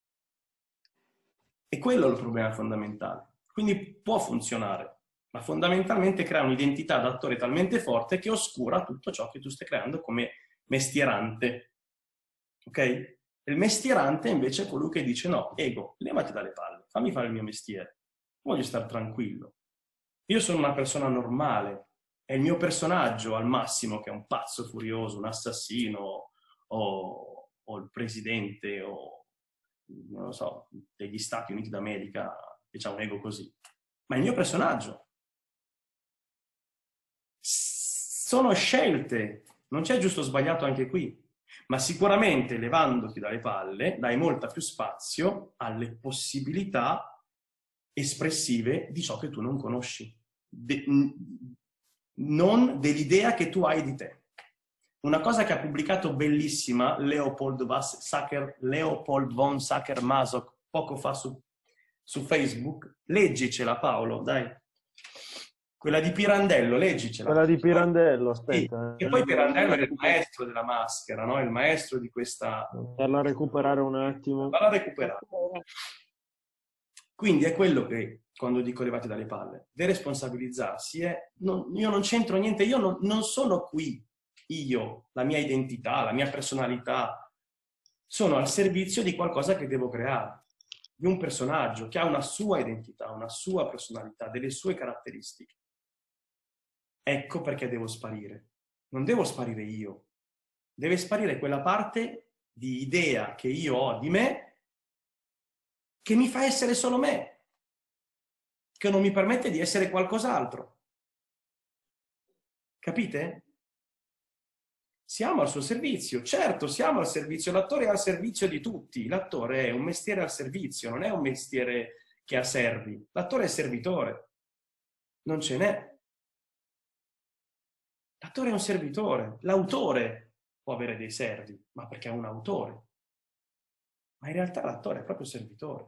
E quello è il problema fondamentale. Quindi può funzionare, ma fondamentalmente crea un'identità d'attore talmente forte che oscura tutto ciò che tu stai creando come mestierante. Ok? Il mestierante invece è colui che dice no, ego, levati dalle palle, fammi fare il mio mestiere, voglio stare tranquillo. Io sono una persona normale, è il mio personaggio al massimo che è un pazzo furioso, un assassino o il presidente o non lo so, degli Stati Uniti d'America che ha un ego così. Ma il mio personaggio. Sono scelte, non c'è giusto o sbagliato anche qui, ma sicuramente levandoti dalle palle dai molta più spazio alle possibilità espressive di ciò che tu non conosci, non dell'idea che tu hai di te. Una cosa che ha pubblicato bellissima Leopold von Sacher-Masoch poco fa su Facebook, leggicela Paolo, dai. Quella di Pirandello, leggicela. Quella di Pirandello, aspetta. Sì. E poi Pirandello è il maestro della maschera, no? Il maestro di questa... Farla recuperare un attimo. Farla recuperare. Quindi è quello che, quando dico levati dalle palle, deresponsabilizzarsi è... io non c'entro niente, io non sono qui. Io, la mia identità, la mia personalità, sono al servizio di qualcosa che devo creare, di un personaggio che ha una sua identità, una sua personalità, delle sue caratteristiche. Ecco perché devo sparire. Non devo sparire io. Deve sparire quella parte di idea che io ho di me che mi fa essere solo me, che non mi permette di essere qualcos'altro. Capite? Siamo al suo servizio, certo, siamo al servizio, l'attore è al servizio di tutti, l'attore è un mestiere al servizio, non è un mestiere che ha servi, l'attore è servitore, non ce n'è. L'attore è un servitore, l'autore può avere dei servi, ma perché è un autore, ma in realtà l'attore è proprio servitore.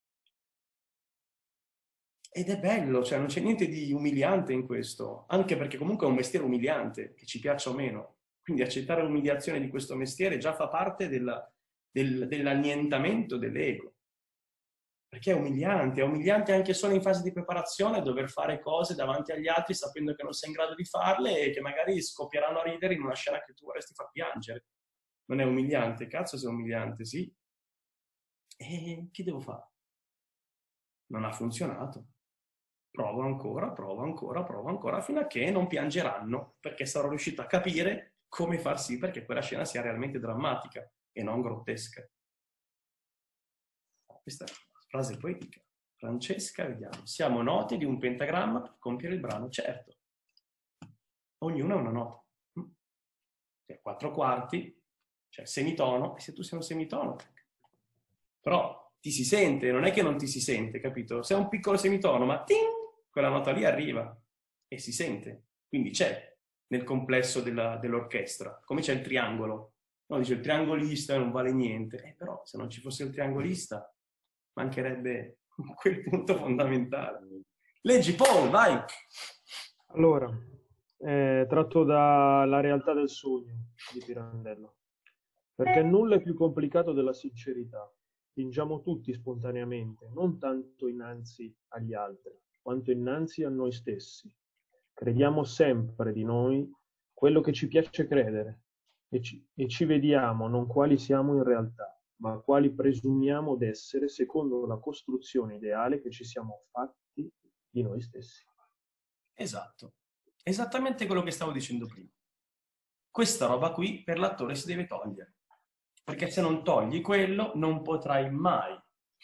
Ed è bello, cioè non c'è niente di umiliante in questo, anche perché comunque è un mestiere umiliante, che ci piaccia o meno. Quindi accettare l'umiliazione di questo mestiere già fa parte dell'annientamento dell'ego. Perché è umiliante anche solo in fase di preparazione dover fare cose davanti agli altri sapendo che non sei in grado di farle e che magari scoppieranno a ridere in una scena che tu vorresti far piangere. Non è umiliante? Cazzo se è umiliante, sì. E che devo fare? Non ha funzionato. Provo ancora, fino a che non piangeranno, perché sarò riuscito a capire come far sì perché quella scena sia realmente drammatica e non grottesca. Questa è una frase poetica. Francesca, vediamo. Siamo noti di un pentagramma per compiere il brano, certo. Ognuno ha una nota. Cioè, 4 quarti, cioè semitono, e se tu sei un semitono. Però ti si sente, non è che non ti si sente, capito? Sei un piccolo semitono, ma ting, quella nota lì arriva e si sente. Quindi c'è nel complesso dell'orchestra, come c'è il triangolo. No, dice il triangolista non vale niente, però se non ci fosse il triangolista mancherebbe quel punto fondamentale. Leggi Paul, vai! Allora, tratto dalla realtà del sogno di Pirandello. Perché nulla è più complicato della sincerità. Fingiamo tutti spontaneamente, non tanto innanzi agli altri, quanto innanzi a noi stessi. Crediamo sempre di noi quello che ci piace credere e ci vediamo non quali siamo in realtà, ma quali presumiamo d'essere secondo la costruzione ideale che ci siamo fatti di noi stessi. Esatto, esattamente quello che stavo dicendo prima. Questa roba qui per l'attore si deve togliere, perché se non togli quello non potrai mai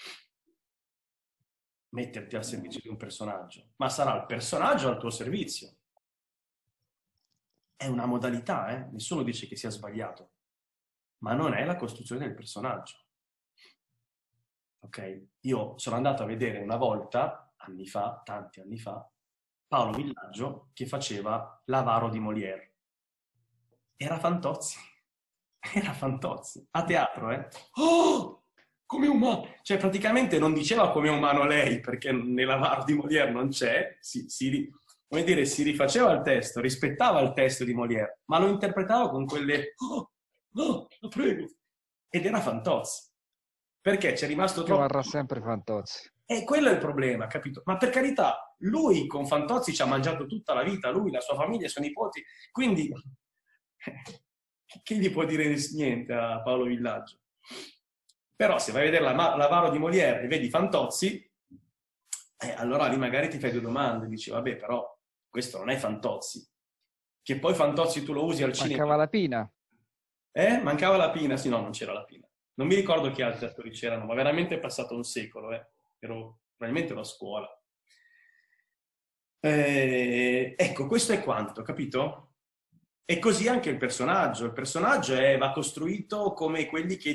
metterti al servizio di un personaggio, ma sarà il personaggio al tuo servizio. È una modalità, nessuno dice che sia sbagliato, ma non è la costruzione del personaggio. Ok? Io sono andato a vedere una volta, anni fa, tanti anni fa, Paolo Villaggio che faceva l'avaro di Molière. Era Fantozzi. Era Fantozzi. A teatro, Oh! Come umano! Cioè, praticamente non diceva come umano lei, perché nell'avaro di Molière non c'è, come dire, si rifaceva il testo, rispettava il testo di Molière, ma lo interpretava con quelle... Oh, lo prego! Ed era Fantozzi. Perché c'è rimasto troppo... Guarda sempre Fantozzi. E quello è il problema, capito? Ma per carità, lui con Fantozzi ci ha mangiato tutta la vita, lui, la sua famiglia, i suoi nipoti, quindi chi gli può dire niente a Paolo Villaggio? Però se vai a vedere l'avaro di Molière e vedi Fantozzi, allora lì magari ti fai 2 domande, dici vabbè però questo non è Fantozzi, che poi Fantozzi tu lo usi al cinema. Mancava la Pina. Mancava la Pina, sì no, non c'era la Pina. Non mi ricordo che altri attori c'erano, ma veramente è passato un secolo, probabilmente ero a scuola. Ecco, questo è quanto, capito? E così anche il personaggio va costruito come quelli che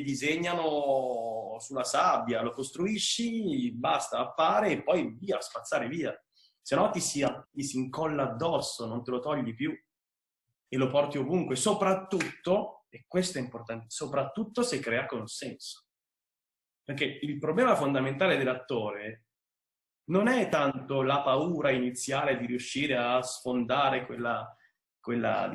disegnano sulla sabbia, lo costruisci, basta, appare e poi via, spazzare via. se no ti si incolla addosso, non te lo togli più e lo porti ovunque, soprattutto, e questo è importante, soprattutto se crea consenso. Perché il problema fondamentale dell'attore non è tanto la paura iniziale di riuscire a sfondare quella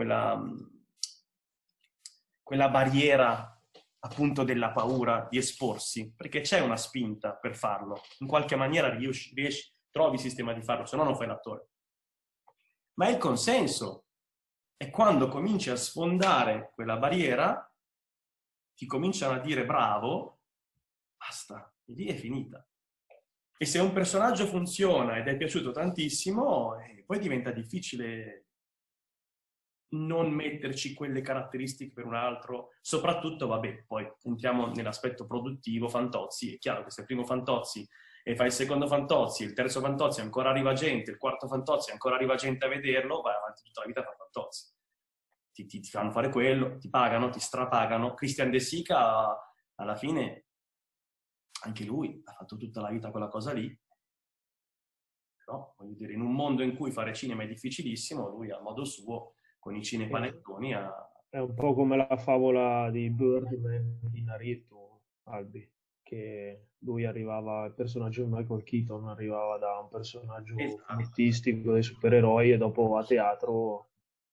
barriera appunto della paura di esporsi, perché c'è una spinta per farlo, in qualche maniera trovi il sistema di farlo, se no non fai l'attore. Ma è il consenso, è quando cominci a sfondare quella barriera, ti cominciano a dire bravo, basta, e lì è finita. E se un personaggio funziona ed è piaciuto tantissimo, poi diventa difficile non metterci quelle caratteristiche per un altro, soprattutto, vabbè, poi entriamo nell'aspetto produttivo, Fantozzi, è chiaro che se il primo Fantozzi e fai il secondo Fantozzi, il terzo Fantozzi ancora arriva gente, il quarto Fantozzi ancora arriva gente a vederlo, vai avanti tutta la vita a fare Fantozzi. Ti fanno fare quello, ti pagano, ti strapagano. Christian De Sica, alla fine, anche lui ha fatto tutta la vita quella cosa lì, però, voglio dire, in un mondo in cui fare cinema è difficilissimo, lui a modo suo, con i cinepanettoni È un po' come la favola di Birdman di Naruto, Albi, che lui arrivava, il personaggio di Michael Keaton arrivava da un personaggio fumettistico dei supereroi e dopo a teatro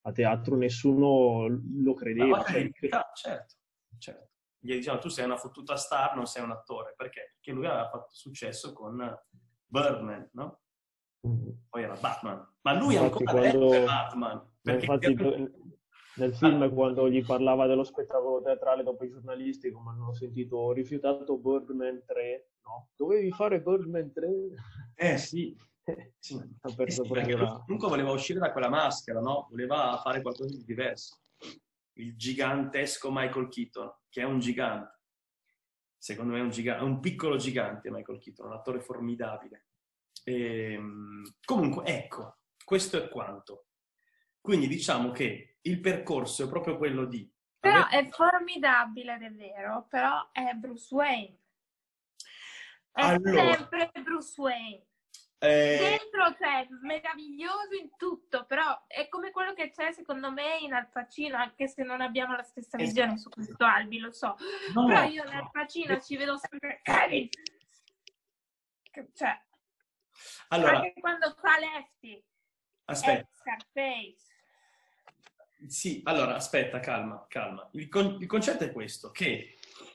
nessuno lo credeva. Certo. Gli dicevano tu sei una fottuta star, non sei un attore. Perché? Perché lui aveva fatto successo con Birdman, no? Poi era Batman. Ma lui ancora è Batman. Infatti nel film quando gli parlava dello spettacolo teatrale dopo i giornalisti, come hanno sentito, ho rifiutato Birdman 3, no? Dovevi fare Birdman 3? Sì. Comunque voleva uscire da quella maschera, no? Voleva fare qualcosa di diverso. Il gigantesco Michael Keaton, che è un gigante. Secondo me è un piccolo gigante Michael Keaton, un attore formidabile. Comunque, ecco, questo è quanto. Quindi diciamo che il percorso è proprio quello di... Però è formidabile, ed è vero, però è Bruce Wayne. È sempre Bruce Wayne. Dentro c'è meraviglioso in tutto, però è come quello che c'è secondo me in Al Pacino, anche se non abbiamo la stessa visione su questo, Albi, lo so. Però io in Al Pacino ci vedo sempre Kevin. Cioè, allora, anche quando fa Lefty. Aspetta. Scarface. Sì, allora, aspetta, calma. Il concetto è questo, che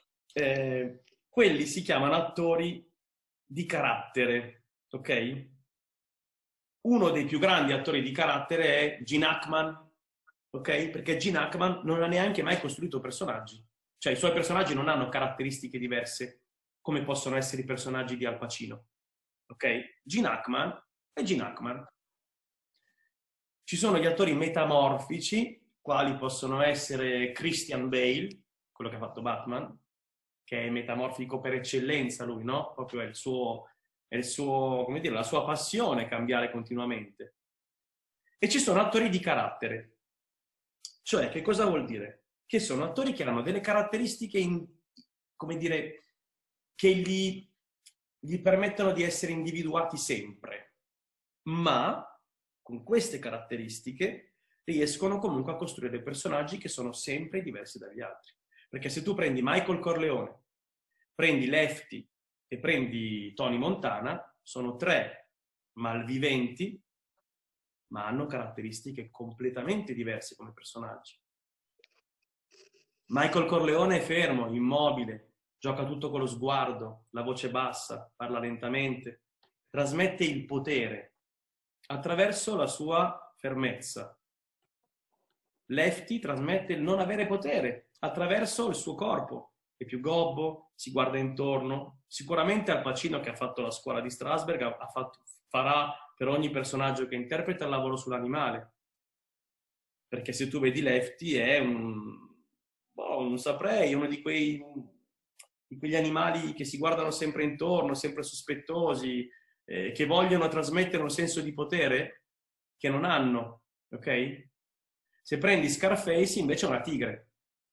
quelli si chiamano attori di carattere. Ok? Uno dei più grandi attori di carattere è Gene Hackman, ok? Perché Gene Hackman non ha neanche mai costruito personaggi. Cioè, i suoi personaggi non hanno caratteristiche diverse come possono essere i personaggi di Al Pacino. Ok? Gene Hackman è Gene Hackman. Ci sono gli attori metamorfici, quali possono essere Christian Bale, quello che ha fatto Batman, che è metamorfico per eccellenza lui, no? Proprio è il suo, come dire, la sua passione cambiare continuamente. E ci sono attori di carattere. Cioè, che cosa vuol dire? Che sono attori che hanno delle caratteristiche, come dire, che gli permettono di essere individuati sempre. Ma, con queste caratteristiche, riescono comunque a costruire personaggi che sono sempre diversi dagli altri. Perché se tu prendi Michael Corleone, prendi Lefty, e prendi Tony Montana, sono tre malviventi, ma hanno caratteristiche completamente diverse come personaggi. Michael Corleone è fermo, immobile, gioca tutto con lo sguardo, la voce bassa, parla lentamente, trasmette il potere attraverso la sua fermezza. Lefty trasmette il non avere potere attraverso il suo corpo. È più gobbo, si guarda intorno. Sicuramente Al Pacino, che ha fatto la scuola di Strasberg, farà per ogni personaggio che interpreta il lavoro sull'animale. Perché se tu vedi Lefty è non saprei, uno di quegli animali che si guardano sempre intorno, sempre sospettosi, che vogliono trasmettere un senso di potere che non hanno, ok? Se prendi Scarface invece è una tigre.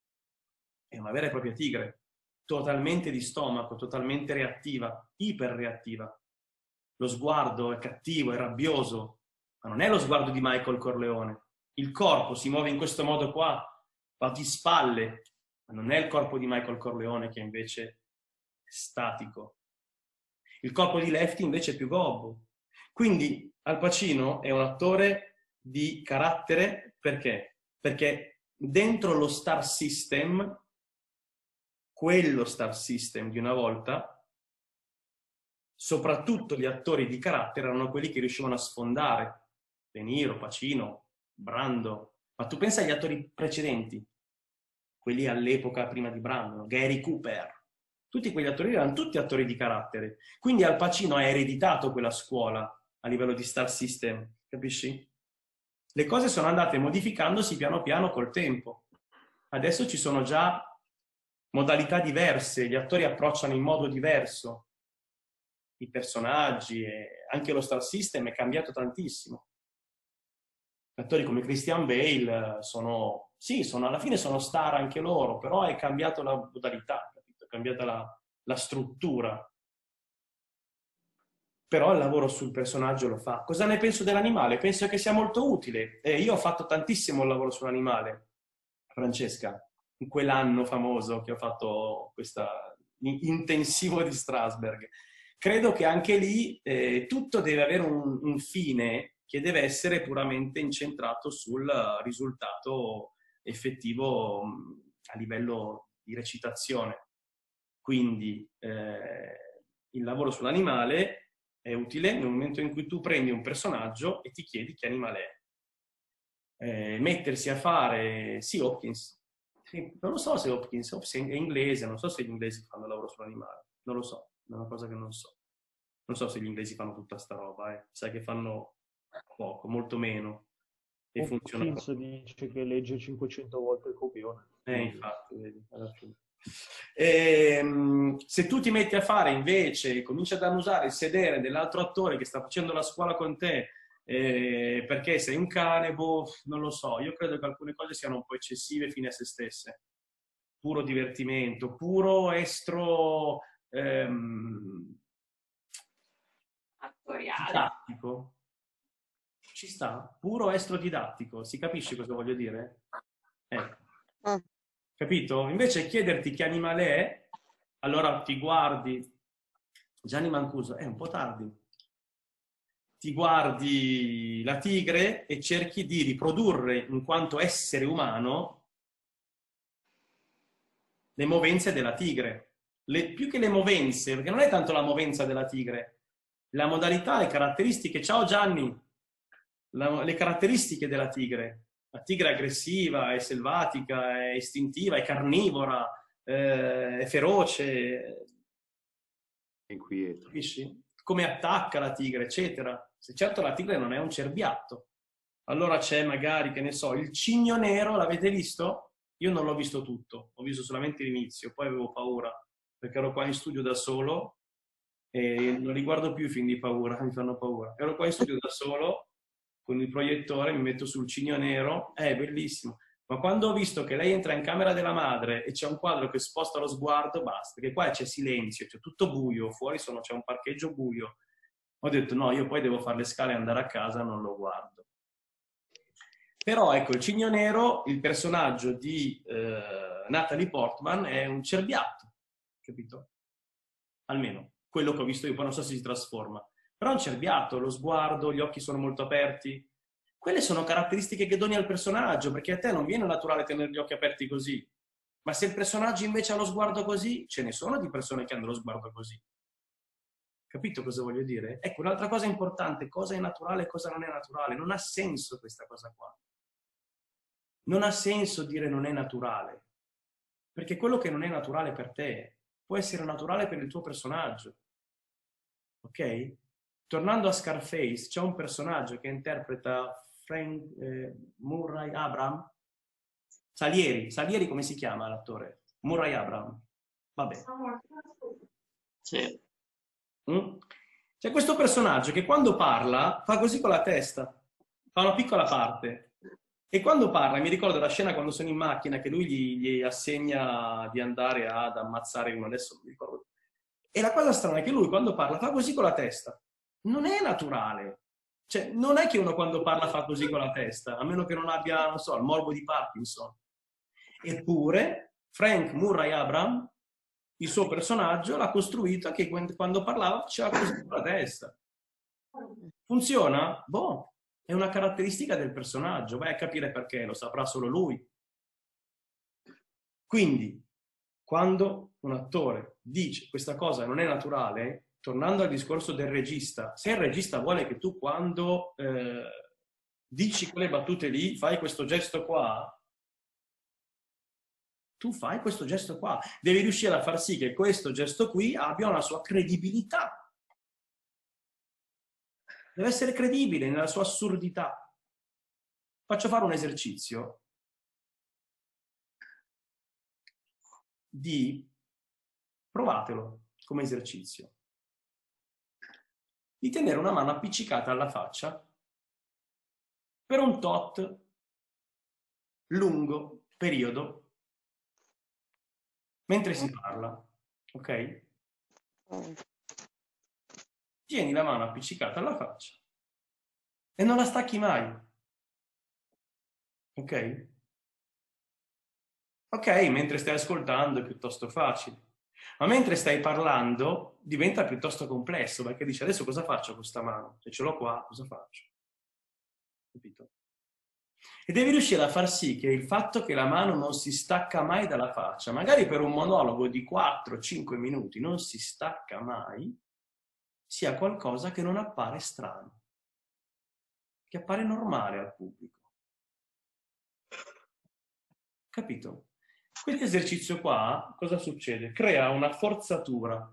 È una vera e propria tigre, totalmente di stomaco, totalmente reattiva, iperreattiva. lo sguardo è cattivo, è rabbioso, ma non è lo sguardo di Michael Corleone. Il corpo si muove in questo modo qua, va di spalle, ma non è il corpo di Michael Corleone che invece è statico. Il corpo di Lefty invece è più gobbo. Quindi Al Pacino è un attore di carattere perché? Perché dentro lo star system, quello star system di una volta, soprattutto gli attori di carattere erano quelli che riuscivano a sfondare. De Niro, Pacino, Brando. Ma tu pensa agli attori precedenti, quelli all'epoca prima di Brando, Gary Cooper. Tutti quegli attori erano tutti attori di carattere. Quindi Al Pacino ha ereditato quella scuola a livello di star system, capisci? Le cose sono andate modificandosi piano piano col tempo. Adesso ci sono già modalità diverse, gli attori approcciano in modo diverso i personaggi e anche lo star system è cambiato tantissimo. Attori come Christian Bale sono alla fine sono star anche loro, però è cambiata la modalità, capito? È cambiata la struttura. Però il lavoro sul personaggio lo fa. Cosa ne penso dell'animale? Penso che sia molto utile. Io ho fatto tantissimo il lavoro sull'animale, Francesca, in quell'anno famoso che ho fatto questo intensivo di Strasberg. Credo che anche lì tutto deve avere un fine che deve essere puramente incentrato sul risultato effettivo a livello di recitazione. Quindi il lavoro sull'animale è utile nel momento in cui tu prendi un personaggio e ti chiedi che animale è. Mettersi a fare, sì, Hopkins. Sì, non lo so se Hopkins è inglese, non so se gli inglesi fanno lavoro sull'animale, non lo so, è una cosa che non so. Non so se gli inglesi fanno tutta sta roba, sai che fanno poco, molto meno. E funziona. Hopkins dice che legge 500 volte il copione. Infatti, vedi, alla fine. Se tu ti metti a fare invece, cominci ad annusare il sedere dell'altro attore che sta facendo la scuola con te perché sei un cane, non lo so, io credo che alcune cose siano un po' eccessive fine a se stesse, puro divertimento, puro estro didattico, ci sta, puro estro didattico, si capisce cosa voglio dire? Capito? Invece chiederti che animale è, allora ti guardi, Gianni Mancuso, è un po' tardi, ti guardi la tigre e cerchi di riprodurre in quanto essere umano le movenze della tigre. Più che le movenze, perché non è tanto la movenza della tigre, la modalità, le caratteristiche. Ciao Gianni! Le caratteristiche della tigre. La tigre è aggressiva, è selvatica, è istintiva, è carnivora, è feroce. È inquieto. Capisci? Come attacca la tigre, eccetera. Se certo la tigre non è un cerbiatto. Allora c'è magari, che ne so, il cigno nero, l'avete visto? Io non l'ho visto tutto, ho visto solamente l'inizio, poi avevo paura, perché ero qua in studio da solo e non li guardo più i film di paura, mi fanno paura. Ero qua in studio da solo, con il proiettore, mi metto sul cigno nero, è bellissimo. Ma quando ho visto che lei entra in camera della madre e c'è un quadro che sposta lo sguardo, basta, perché qua c'è silenzio, c'è tutto buio, fuori c'è un parcheggio buio. Ho detto no, io poi devo fare le scale e andare a casa, non lo guardo. Però ecco, il cigno nero, il personaggio di Natalie Portman è un cerbiatto, capito? Almeno, quello che ho visto io, poi non so se si trasforma. Però è un cerbiatto, lo sguardo, gli occhi sono molto aperti. Quelle sono caratteristiche che doni al personaggio, perché a te non viene naturale tenere gli occhi aperti così. Ma se il personaggio invece ha lo sguardo così, ce ne sono di persone che hanno lo sguardo così. Capito cosa voglio dire? Ecco, un'altra cosa importante, cosa è naturale e cosa non è naturale. Non ha senso questa cosa qua. Non ha senso dire non è naturale. Perché quello che non è naturale per te può essere naturale per il tuo personaggio. Ok? Tornando a Scarface, c'è un personaggio che interpreta Murray Abraham. Salieri come si chiama l'attore? Murray Abraham. Vabbè. Sì. C'è questo personaggio che quando parla fa così con la testa, fa una piccola parte. E quando parla, mi ricordo la scena quando sono in macchina che lui gli assegna di andare ad ammazzare uno, adesso non mi ricordo. E la cosa strana è che lui quando parla fa così con la testa. Non è naturale. Cioè, non è che uno quando parla fa così con la testa, a meno che non abbia, non so, il morbo di Parkinson. Eppure, Frank Murray Abraham, il suo personaggio, l'ha costruito che quando parlava faceva così con la testa. Funziona? Boh, è una caratteristica del personaggio, vai a capire perché, lo saprà solo lui. Quindi, quando un attore dice questa cosa non è naturale, tornando al discorso del regista, se il regista vuole che tu quando dici quelle battute lì, fai questo gesto qua, tu fai questo gesto qua. Devi riuscire a far sì che questo gesto qui abbia una sua credibilità. Deve essere credibile nella sua assurdità. Faccio fare un esercizio provatelo come esercizio, di tenere una mano appiccicata alla faccia per un tot lungo periodo mentre si parla, ok? Tieni la mano appiccicata alla faccia e non la stacchi mai, ok? Ok, mentre stai ascoltando è piuttosto facile, ma mentre stai parlando diventa piuttosto complesso, perché dici adesso cosa faccio con questa mano? Se ce l'ho qua, cosa faccio? Capito? E devi riuscire a far sì che il fatto che la mano non si stacca mai dalla faccia, magari per un monologo di 4-5 minuti non si stacca mai, sia qualcosa che non appare strano, che appare normale al pubblico. Capito? Questo esercizio qua, cosa succede? Crea una forzatura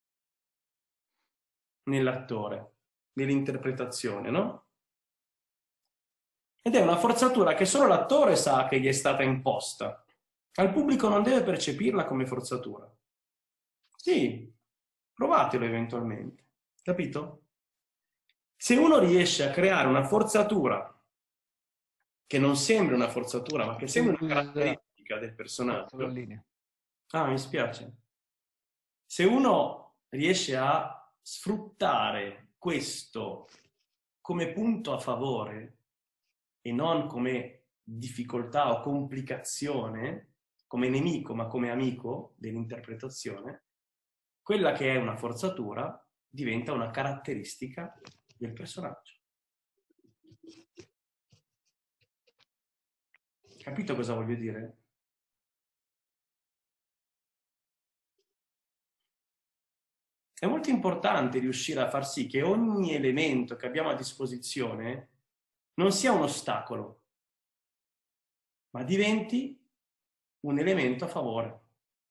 nell'attore, nell'interpretazione, no? Ed è una forzatura che solo l'attore sa che gli è stata imposta. Al pubblico non deve percepirla come forzatura. Sì, provatelo eventualmente, capito? Se uno riesce a creare una forzatura che non sembra una forzatura, ma che sembra una caratteristica del personaggio. Ah, mi spiace. Se uno riesce a sfruttare questo come punto a favore e non come difficoltà o complicazione, come nemico ma come amico dell'interpretazione, quella che è una forzatura diventa una caratteristica del personaggio. Capito cosa voglio dire? È molto importante riuscire a far sì che ogni elemento che abbiamo a disposizione non sia un ostacolo, ma diventi un elemento a favore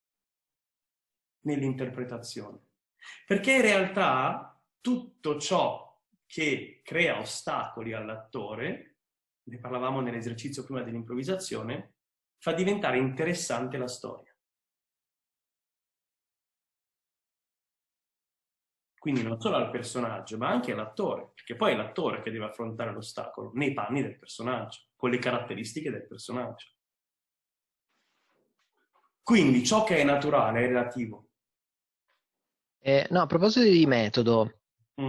nell'interpretazione. Perché in realtà tutto ciò che crea ostacoli all'attore, ne parlavamo nell'esercizio prima dell'improvvisazione, fa diventare interessante la storia. Quindi non solo al personaggio, ma anche all'attore, perché poi è l'attore che deve affrontare l'ostacolo nei panni del personaggio, con le caratteristiche del personaggio. Quindi ciò che è naturale è relativo. No, a proposito di metodo,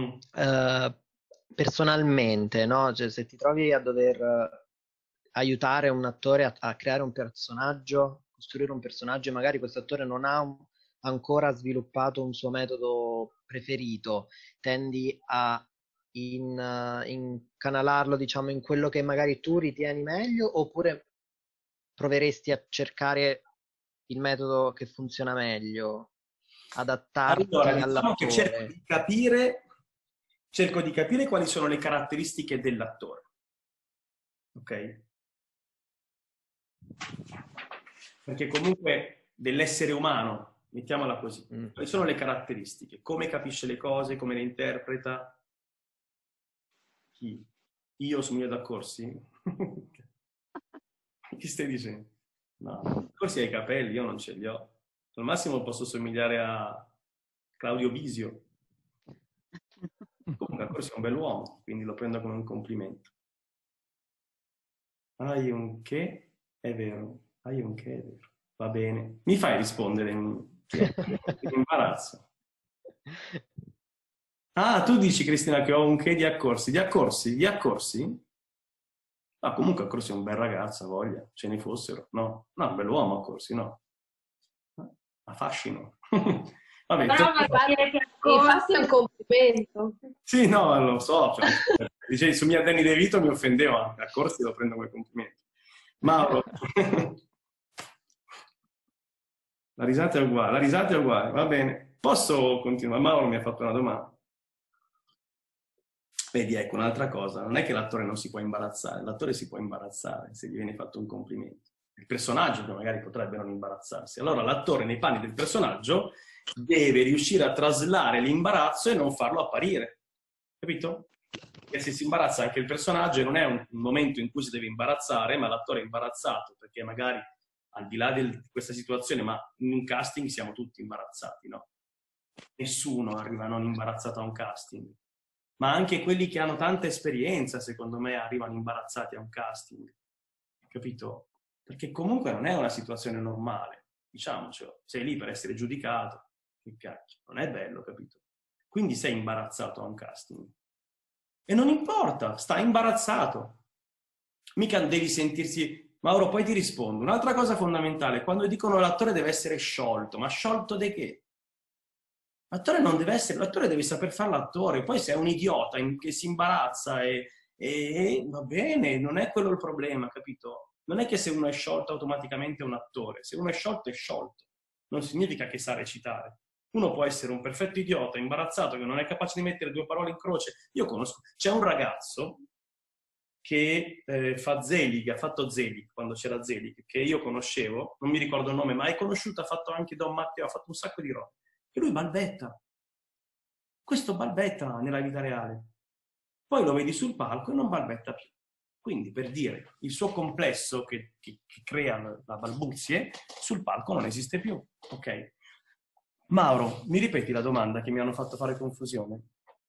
personalmente, no? Cioè, se ti trovi a dover aiutare un attore a creare un personaggio, costruire un personaggio e magari questo attore non ha ancora sviluppato un suo metodo preferito, tendi a incanalarlo, diciamo, in quello che magari tu ritieni meglio, oppure proveresti a cercare il metodo che funziona meglio, adattarti allora, diciamo all'attore? che cerco di capire quali sono le caratteristiche dell'attore. Ok? Perché comunque dell'essere umano, mettiamola così, quali sono le caratteristiche? Come capisce le cose, come le interpreta? Chi? Io somiglio ad Accorsi? Che stai dicendo? No, Accorsi ha i capelli, io non ce li ho. Al massimo posso somigliare a Claudio Bisio. Comunque Accorsi è un bell'uomo, quindi lo prendo come un complimento. Hai un che? È vero. Hai un che? È vero. Va bene. Mi fai rispondere in imbarazzo. Ah, tu dici, Cristina, che ho un che di Accorsi. Di Accorsi? Di Accorsi? Ah, comunque Accorsi è un bel ragazzo, voglia, ce ne fossero. No, no, un bell'uomo Accorsi, no. Affascino. Vabbè, Però vorrei dire che Infatti è un complimento. sì, no, lo so. Cioè, dicevi, su Mia Danny De Vito mi offendevo anche, Accorsi lo prendo come complimento. Mauro. La risata è uguale, va bene. Posso continuare? Mauro mi ha fatto una domanda. Vedi, ecco, un'altra cosa, non è che l'attore non si può imbarazzare, l'attore si può imbarazzare se gli viene fatto un complimento. Il personaggio che magari potrebbe non imbarazzarsi. Allora l'attore nei panni del personaggio deve riuscire a traslare l'imbarazzo e non farlo apparire. Capito? Perché se si imbarazza anche il personaggio non è un momento in cui si deve imbarazzare, ma l'attore è imbarazzato perché magari al di là di questa situazione, ma in un casting siamo tutti imbarazzati, no? Nessuno arriva non imbarazzato a un casting. Ma anche quelli che hanno tanta esperienza, secondo me, arrivano imbarazzati a un casting. Capito? Perché comunque non è una situazione normale. Diciamocelo, sei lì per essere giudicato. Che cacchio, non è bello, capito? Quindi sei imbarazzato a un casting. E non importa, stai imbarazzato. Mica devi sentirsi... Mauro, poi ti rispondo. Un'altra cosa fondamentale, quando dicono l'attore deve essere sciolto, ma sciolto di che? L'attore non deve essere, l'attore deve saper fare l'attore, poi se è un idiota che si imbarazza e va bene, non è quello il problema, capito? Non è che se uno è sciolto automaticamente è un attore, se uno è sciolto, non significa che sa recitare. Uno può essere un perfetto idiota, imbarazzato, che non è capace di mettere due parole in croce. Io conosco, c'è un ragazzo che fa Zelig, ha fatto Zelig quando c'era Zelig, che io conoscevo, non mi ricordo il nome, ma è conosciuto, ha fatto anche Don Matteo, ha fatto un sacco di roba. E lui balbetta. Questo balbetta nella vita reale. Poi lo vedi sul palco e non balbetta più. Quindi, per dire, il suo complesso che crea la balbuzie, sul palco non esiste più. Ok? Mauro, mi ripeti la domanda che mi hanno fatto fare confusione?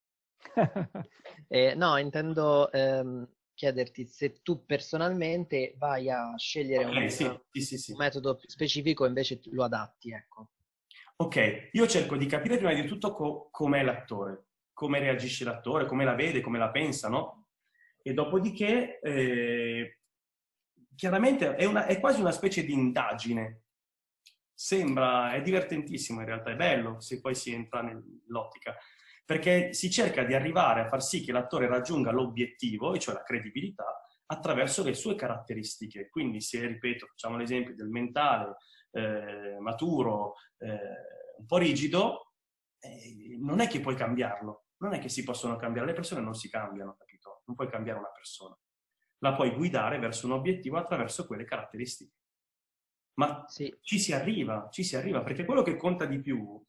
No, intendo chiederti se tu personalmente vai a scegliere un metodo specifico e invece lo adatti, ecco. Ok, io cerco di capire prima di tutto com'è l'attore, come reagisce l'attore, come la vede, come la pensa, no? E dopodiché, chiaramente è quasi una specie di indagine. È divertentissimo in realtà, è bello se poi si entra nell'ottica, perché si cerca di arrivare a far sì che l'attore raggiunga l'obiettivo, e cioè la credibilità, attraverso le sue caratteristiche. Quindi se, ripeto, facciamo l'esempio del mentale, maturo, un po' rigido, non è che puoi cambiarlo, non è che si possono cambiare, le persone non si cambiano, capito? Non puoi cambiare una persona, la puoi guidare verso un obiettivo attraverso quelle caratteristiche. Ma sì, ci si arriva, perché quello che conta di più,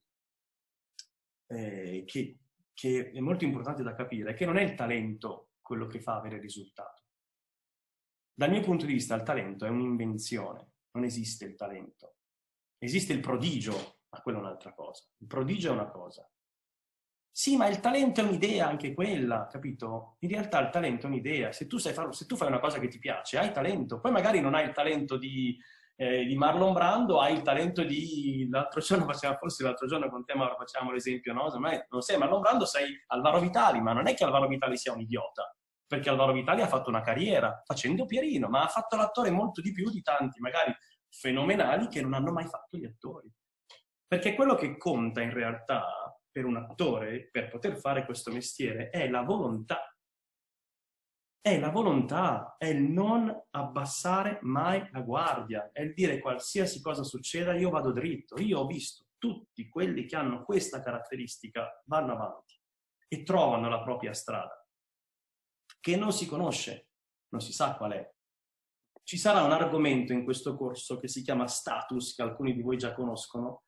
che è molto importante da capire, è che non è il talento quello che fa avere risultato. Dal mio punto di vista il talento è un'invenzione, non esiste il talento. Esiste il prodigio, ma quella è un'altra cosa. Il prodigio è una cosa. Sì, ma il talento è un'idea anche quella, capito? In realtà il talento è un'idea. Se tu fai una cosa che ti piace, hai talento. Poi magari non hai il talento di Marlon Brando, hai il talento di... L'altro giorno con te, Mauro, facciamo l'esempio, no? Non sei Marlon Brando, sei Alvaro Vitali, ma non è che Alvaro Vitali sia un idiota. Perché Alvaro Vitali ha fatto una carriera facendo Pierino, ma ha fatto l'attore molto di più di tanti, magari fenomenali, che non hanno mai fatto gli attori. Perché quello che conta in realtà per un attore, per poter fare questo mestiere, è la volontà. È la volontà, è il non abbassare mai la guardia, è il dire qualsiasi cosa succeda, io vado dritto. Io ho visto tutti quelli che hanno questa caratteristica vanno avanti e trovano la propria strada, che non si conosce, non si sa qual è. Ci sarà un argomento in questo corso che si chiama status, che alcuni di voi già conoscono,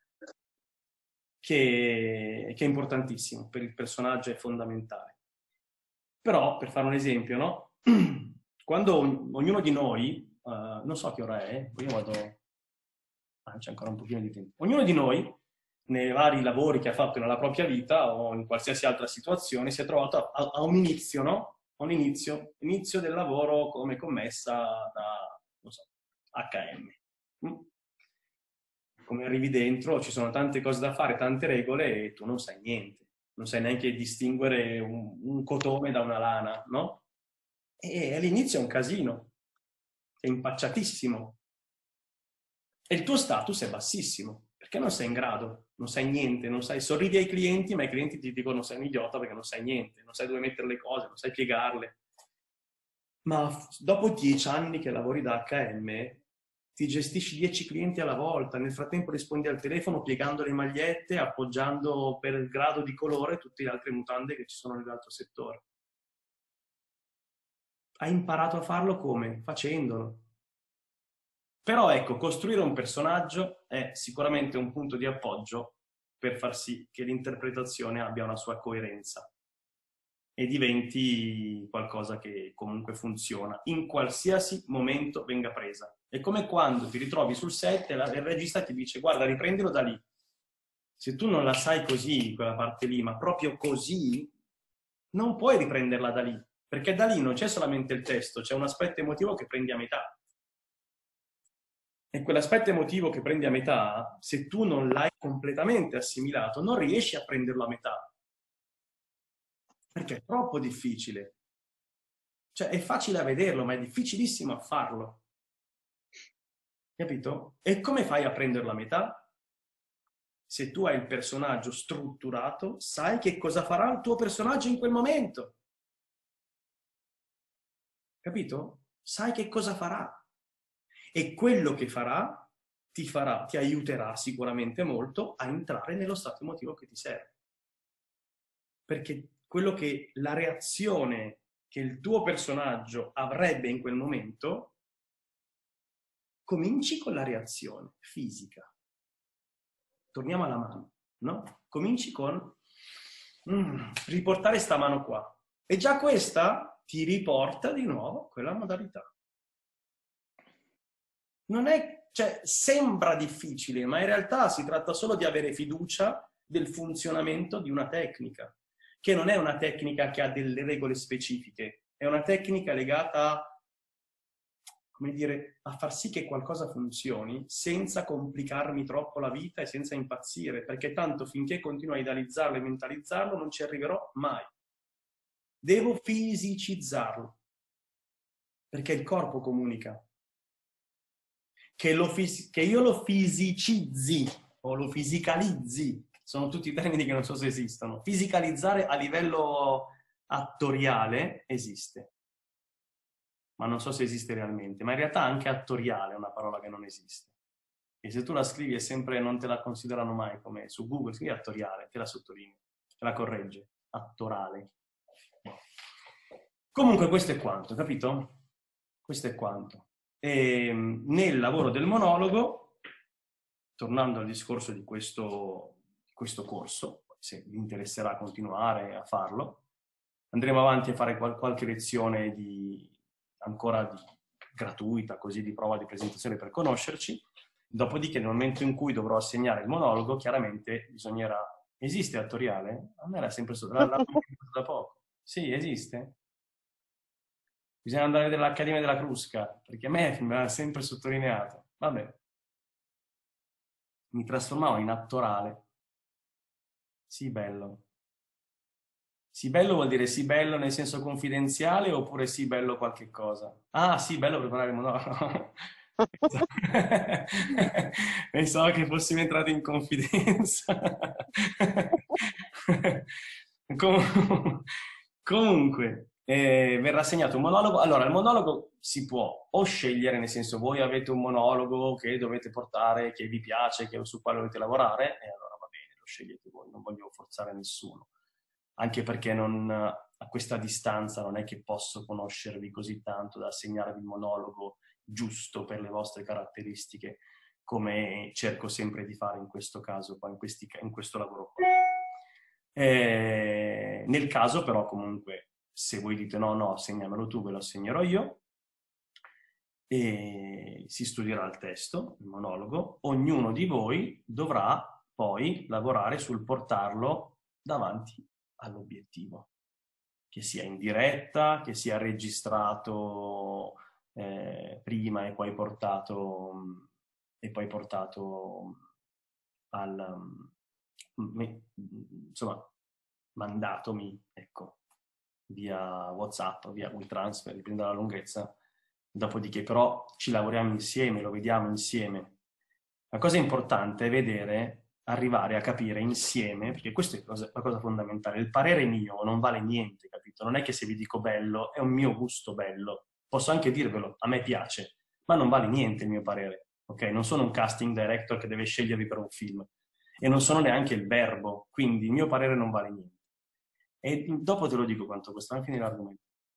che è importantissimo, per il personaggio è fondamentale. Però, per fare un esempio, no? Quando ognuno di noi, non so che ora è, poi io vado... c'è ancora un pochino di tempo. Ognuno di noi, nei vari lavori che ha fatto nella propria vita o in qualsiasi altra situazione, si è trovato a un inizio, no? A un inizio del lavoro come commessa da, non so, HM. Come arrivi dentro, ci sono tante cose da fare, tante regole e tu non sai niente. non sai neanche distinguere un cotone da una lana, no? E all'inizio è un casino, sei impacciatissimo. E il tuo status è bassissimo, perché non sei in grado, non sai niente, non sai, sorridi ai clienti, ma i clienti ti dicono sei un idiota perché non sai niente, non sai dove mettere le cose, non sai piegarle. Ma dopo 10 anni che lavori da H&M, ti gestisci 10 clienti alla volta, nel frattempo rispondi al telefono piegando le magliette, appoggiando per il grado di colore tutte le altre mutande che ci sono nell'altro settore. Hai imparato a farlo come? Facendolo. Però ecco, costruire un personaggio è sicuramente un punto di appoggio per far sì che l'interpretazione abbia una sua coerenza e diventi qualcosa che comunque funziona in qualsiasi momento venga presa. È come quando ti ritrovi sul set e il regista ti dice guarda, riprendilo da lì. Se tu non la sai così, quella parte lì, ma proprio così, non puoi riprenderla da lì, perché da lì non c'è solamente il testo, c'è un aspetto emotivo che prendi a metà. E quell'aspetto emotivo che prendi a metà, se tu non l'hai completamente assimilato, non riesci a prenderlo a metà. Perché è troppo difficile. Cioè, è facile a vederlo, ma è difficilissimo a farlo. Capito? E come fai a prenderlo a metà? Se tu hai il personaggio strutturato, sai che cosa farà il tuo personaggio in quel momento. Capito? Sai che cosa farà. E quello che farà, ti aiuterà sicuramente molto a entrare nello stato emotivo che ti serve. Perché la reazione che il tuo personaggio avrebbe in quel momento, cominci con la reazione fisica. Torniamo alla mano, no? Cominci con riportare sta mano qua. E già questa ti riporta di nuovo quella modalità. Non è, cioè, sembra difficile, ma in realtà si tratta solo di avere fiducia del funzionamento di una tecnica, che non è una tecnica che ha delle regole specifiche, è una tecnica legata a, come dire, a far sì che qualcosa funzioni senza complicarmi troppo la vita e senza impazzire, perché tanto finché continuo a idealizzarlo e mentalizzarlo non ci arriverò mai. Devo fisicizzarlo, perché il corpo comunica. Che io lo fisicizzi o lo fisicalizzi, sono tutti termini che non so se esistono. Fisicalizzare a livello attoriale esiste, ma non so se esiste realmente. Ma in realtà anche attoriale è una parola che non esiste. E se tu la scrivi e sempre non te la considerano mai come su Google, scrivi attoriale, te la sottolineo, te la corregge, attorale. Comunque questo è quanto, capito? Questo è quanto. E nel lavoro del monologo, tornando al discorso di questo corso, se vi interesserà continuare a farlo, andremo avanti a fare qualche lezione ancora gratuita, così di prova di presentazione per conoscerci. Dopodiché nel momento in cui dovrò assegnare il monologo, chiaramente bisognerà... Esiste attoriale? A me era sempre da poco. Sì, esiste. Bisogna andare dell'Accademia della Crusca, perché a me mi ha sempre sottolineato. Vabbè. Mi trasformavo in attorale. Sì, bello. Sì, bello vuol dire sì, bello nel senso confidenziale oppure sì, bello qualche cosa? Ah, sì, bello preparare il monologo. Pensavo che fossimo entrati in confidenza. Comunque, verrà assegnato un monologo. Allora, il monologo si può o scegliere, nel senso voi avete un monologo che dovete portare, che vi piace, su quale volete lavorare, e allora va bene, lo scegliete voi, non voglio forzare nessuno. Anche perché a questa distanza non è che posso conoscervi così tanto da assegnarvi il monologo giusto per le vostre caratteristiche, come cerco sempre di fare in questo caso, in questo lavoro qua. Nel caso però comunque, se voi dite no, assegnamelo tu, ve lo assegnerò io, e si studierà il testo, il monologo, ognuno di voi dovrà poi lavorare sul portarlo davanti all'obiettivo, che sia in diretta, che sia registrato prima e poi portato insomma mandatomi, ecco, via WhatsApp, via WeTransfer, dipende dalla lunghezza. Dopodiché però ci lavoriamo insieme, lo vediamo insieme. La cosa importante è vedere, arrivare a capire insieme, perché questo è la cosa fondamentale. Il parere mio non vale niente, capito? Non è che se vi dico bello, è un mio gusto bello. Posso anche dirvelo, a me piace, ma non vale niente il mio parere, ok? Non sono un casting director che deve scegliervi per un film e non sono neanche il verbo, quindi il mio parere non vale niente. E dopo te lo dico quanto costa, anche nell'argomento.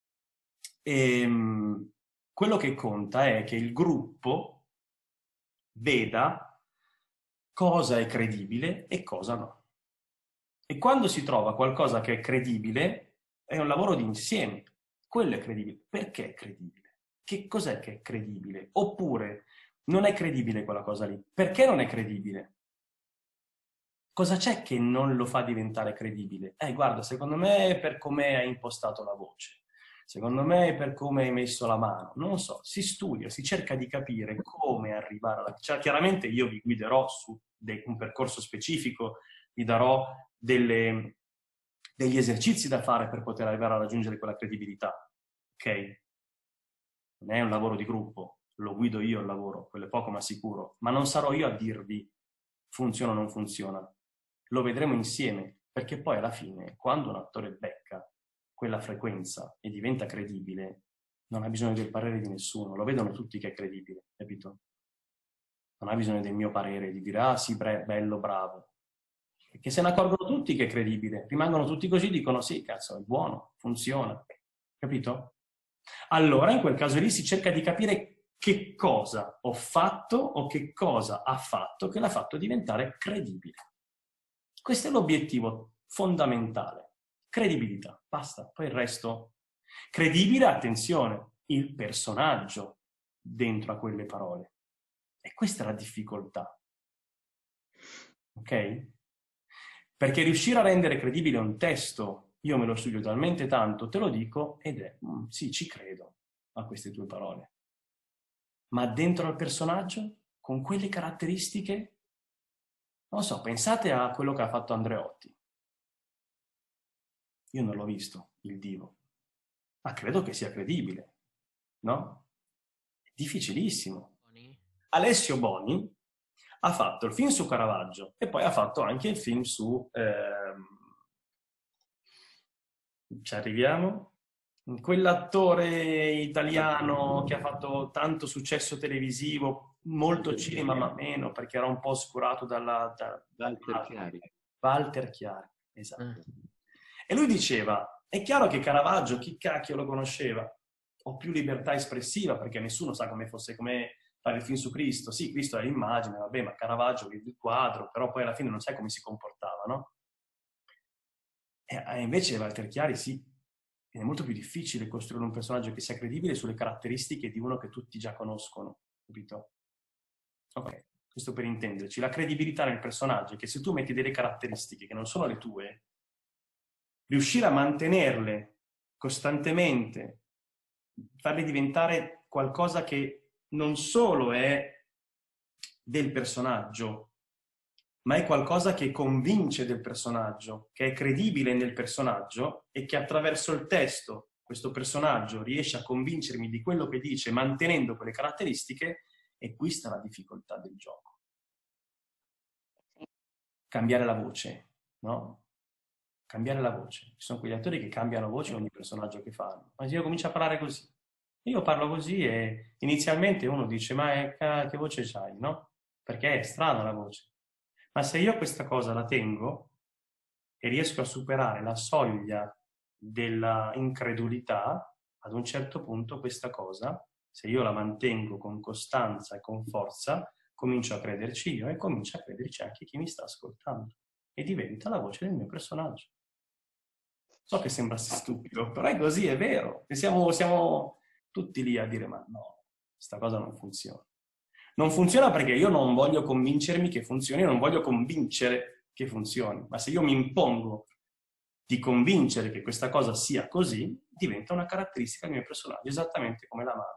Quello che conta è che il gruppo veda cosa è credibile e cosa no. E quando si trova qualcosa che è credibile, è un lavoro di insieme. Quello è credibile. Perché è credibile? Che cos'è che è credibile? Oppure non è credibile quella cosa lì. Perché non è credibile? Cosa c'è che non lo fa diventare credibile? Guarda, secondo me è per come hai impostato la voce. Secondo me è per come hai messo la mano. Non lo so, si studia, si cerca di capire come arrivare alla... Cioè, chiaramente io vi guiderò su un percorso specifico, vi darò degli esercizi da fare per poter arrivare a raggiungere quella credibilità. Ok? Non è un lavoro di gruppo, lo guido io il lavoro, quello è poco ma sicuro. Ma non sarò io a dirvi funziona o non funziona. Lo vedremo insieme, perché poi alla fine, quando un attore becca quella frequenza e diventa credibile, non ha bisogno del parere di nessuno, lo vedono tutti che è credibile, capito? Non ha bisogno del mio parere, di dire ah sì, bello, bravo. Perché se ne accorgono tutti che è credibile, rimangono tutti così, dicono sì, cazzo, è buono, funziona, capito? Allora in quel caso lì si cerca di capire che cosa ho fatto o che cosa ha fatto che l'ha fatto diventare credibile. Questo è l'obiettivo fondamentale. Credibilità, basta, poi il resto. Credibile, attenzione, il personaggio dentro a quelle parole. E questa è la difficoltà. Ok? Perché riuscire a rendere credibile un testo, io me lo studio talmente tanto, te lo dico, ed è, sì, ci credo a queste tue parole. Ma dentro al personaggio, con quelle caratteristiche, non so, pensate a quello che ha fatto Andreotti. Io non l'ho visto, il divo, ma credo che sia credibile, no? È difficilissimo. Alessio Boni ha fatto il film su Caravaggio e poi ha fatto anche il film su... ci arriviamo? Quell'attore italiano che ha fatto tanto successo televisivo, molto cinema ma meno, perché era un po' oscurato Walter Chiari. Walter Chiari, esatto. E lui diceva, è chiaro che Caravaggio, chi cacchio lo conosceva? Ho più libertà espressiva, perché nessuno sa come fare il film su Cristo. Sì, Cristo è l'immagine, vabbè, ma Caravaggio è il quadro, però poi alla fine non sai come si comportava, no? E invece Walter Chiari sì, è molto più difficile costruire un personaggio che sia credibile sulle caratteristiche di uno che tutti già conoscono, capito? Ok, questo per intenderci. La credibilità nel personaggio è che se tu metti delle caratteristiche che non sono le tue, riuscire a mantenerle costantemente, farle diventare qualcosa che non solo è del personaggio, ma è qualcosa che convince del personaggio, che è credibile nel personaggio e che attraverso il testo questo personaggio riesce a convincermi di quello che dice mantenendo quelle caratteristiche, e qui sta la difficoltà del gioco. Cambiare la voce, no? Cambiare la voce. Ci sono quegli attori che cambiano voce ogni personaggio che fanno. Ma se io comincio a parlare così, io parlo così e inizialmente uno dice ma che voce c'hai, no? Perché è strana la voce. Ma se io questa cosa la tengo e riesco a superare la soglia della incredulità, ad un certo punto questa cosa, se io la mantengo con costanza e con forza, comincio a crederci io e comincia a crederci anche chi mi sta ascoltando. E diventa la voce del mio personaggio. So che sembra stupido, però è così, è vero. E siamo tutti lì a dire ma no, questa cosa non funziona. Non funziona perché io non voglio convincermi che funzioni, io non voglio convincere che funzioni. Ma se io mi impongo di convincere che questa cosa sia così, diventa una caratteristica del mio personaggio, esattamente come la mano.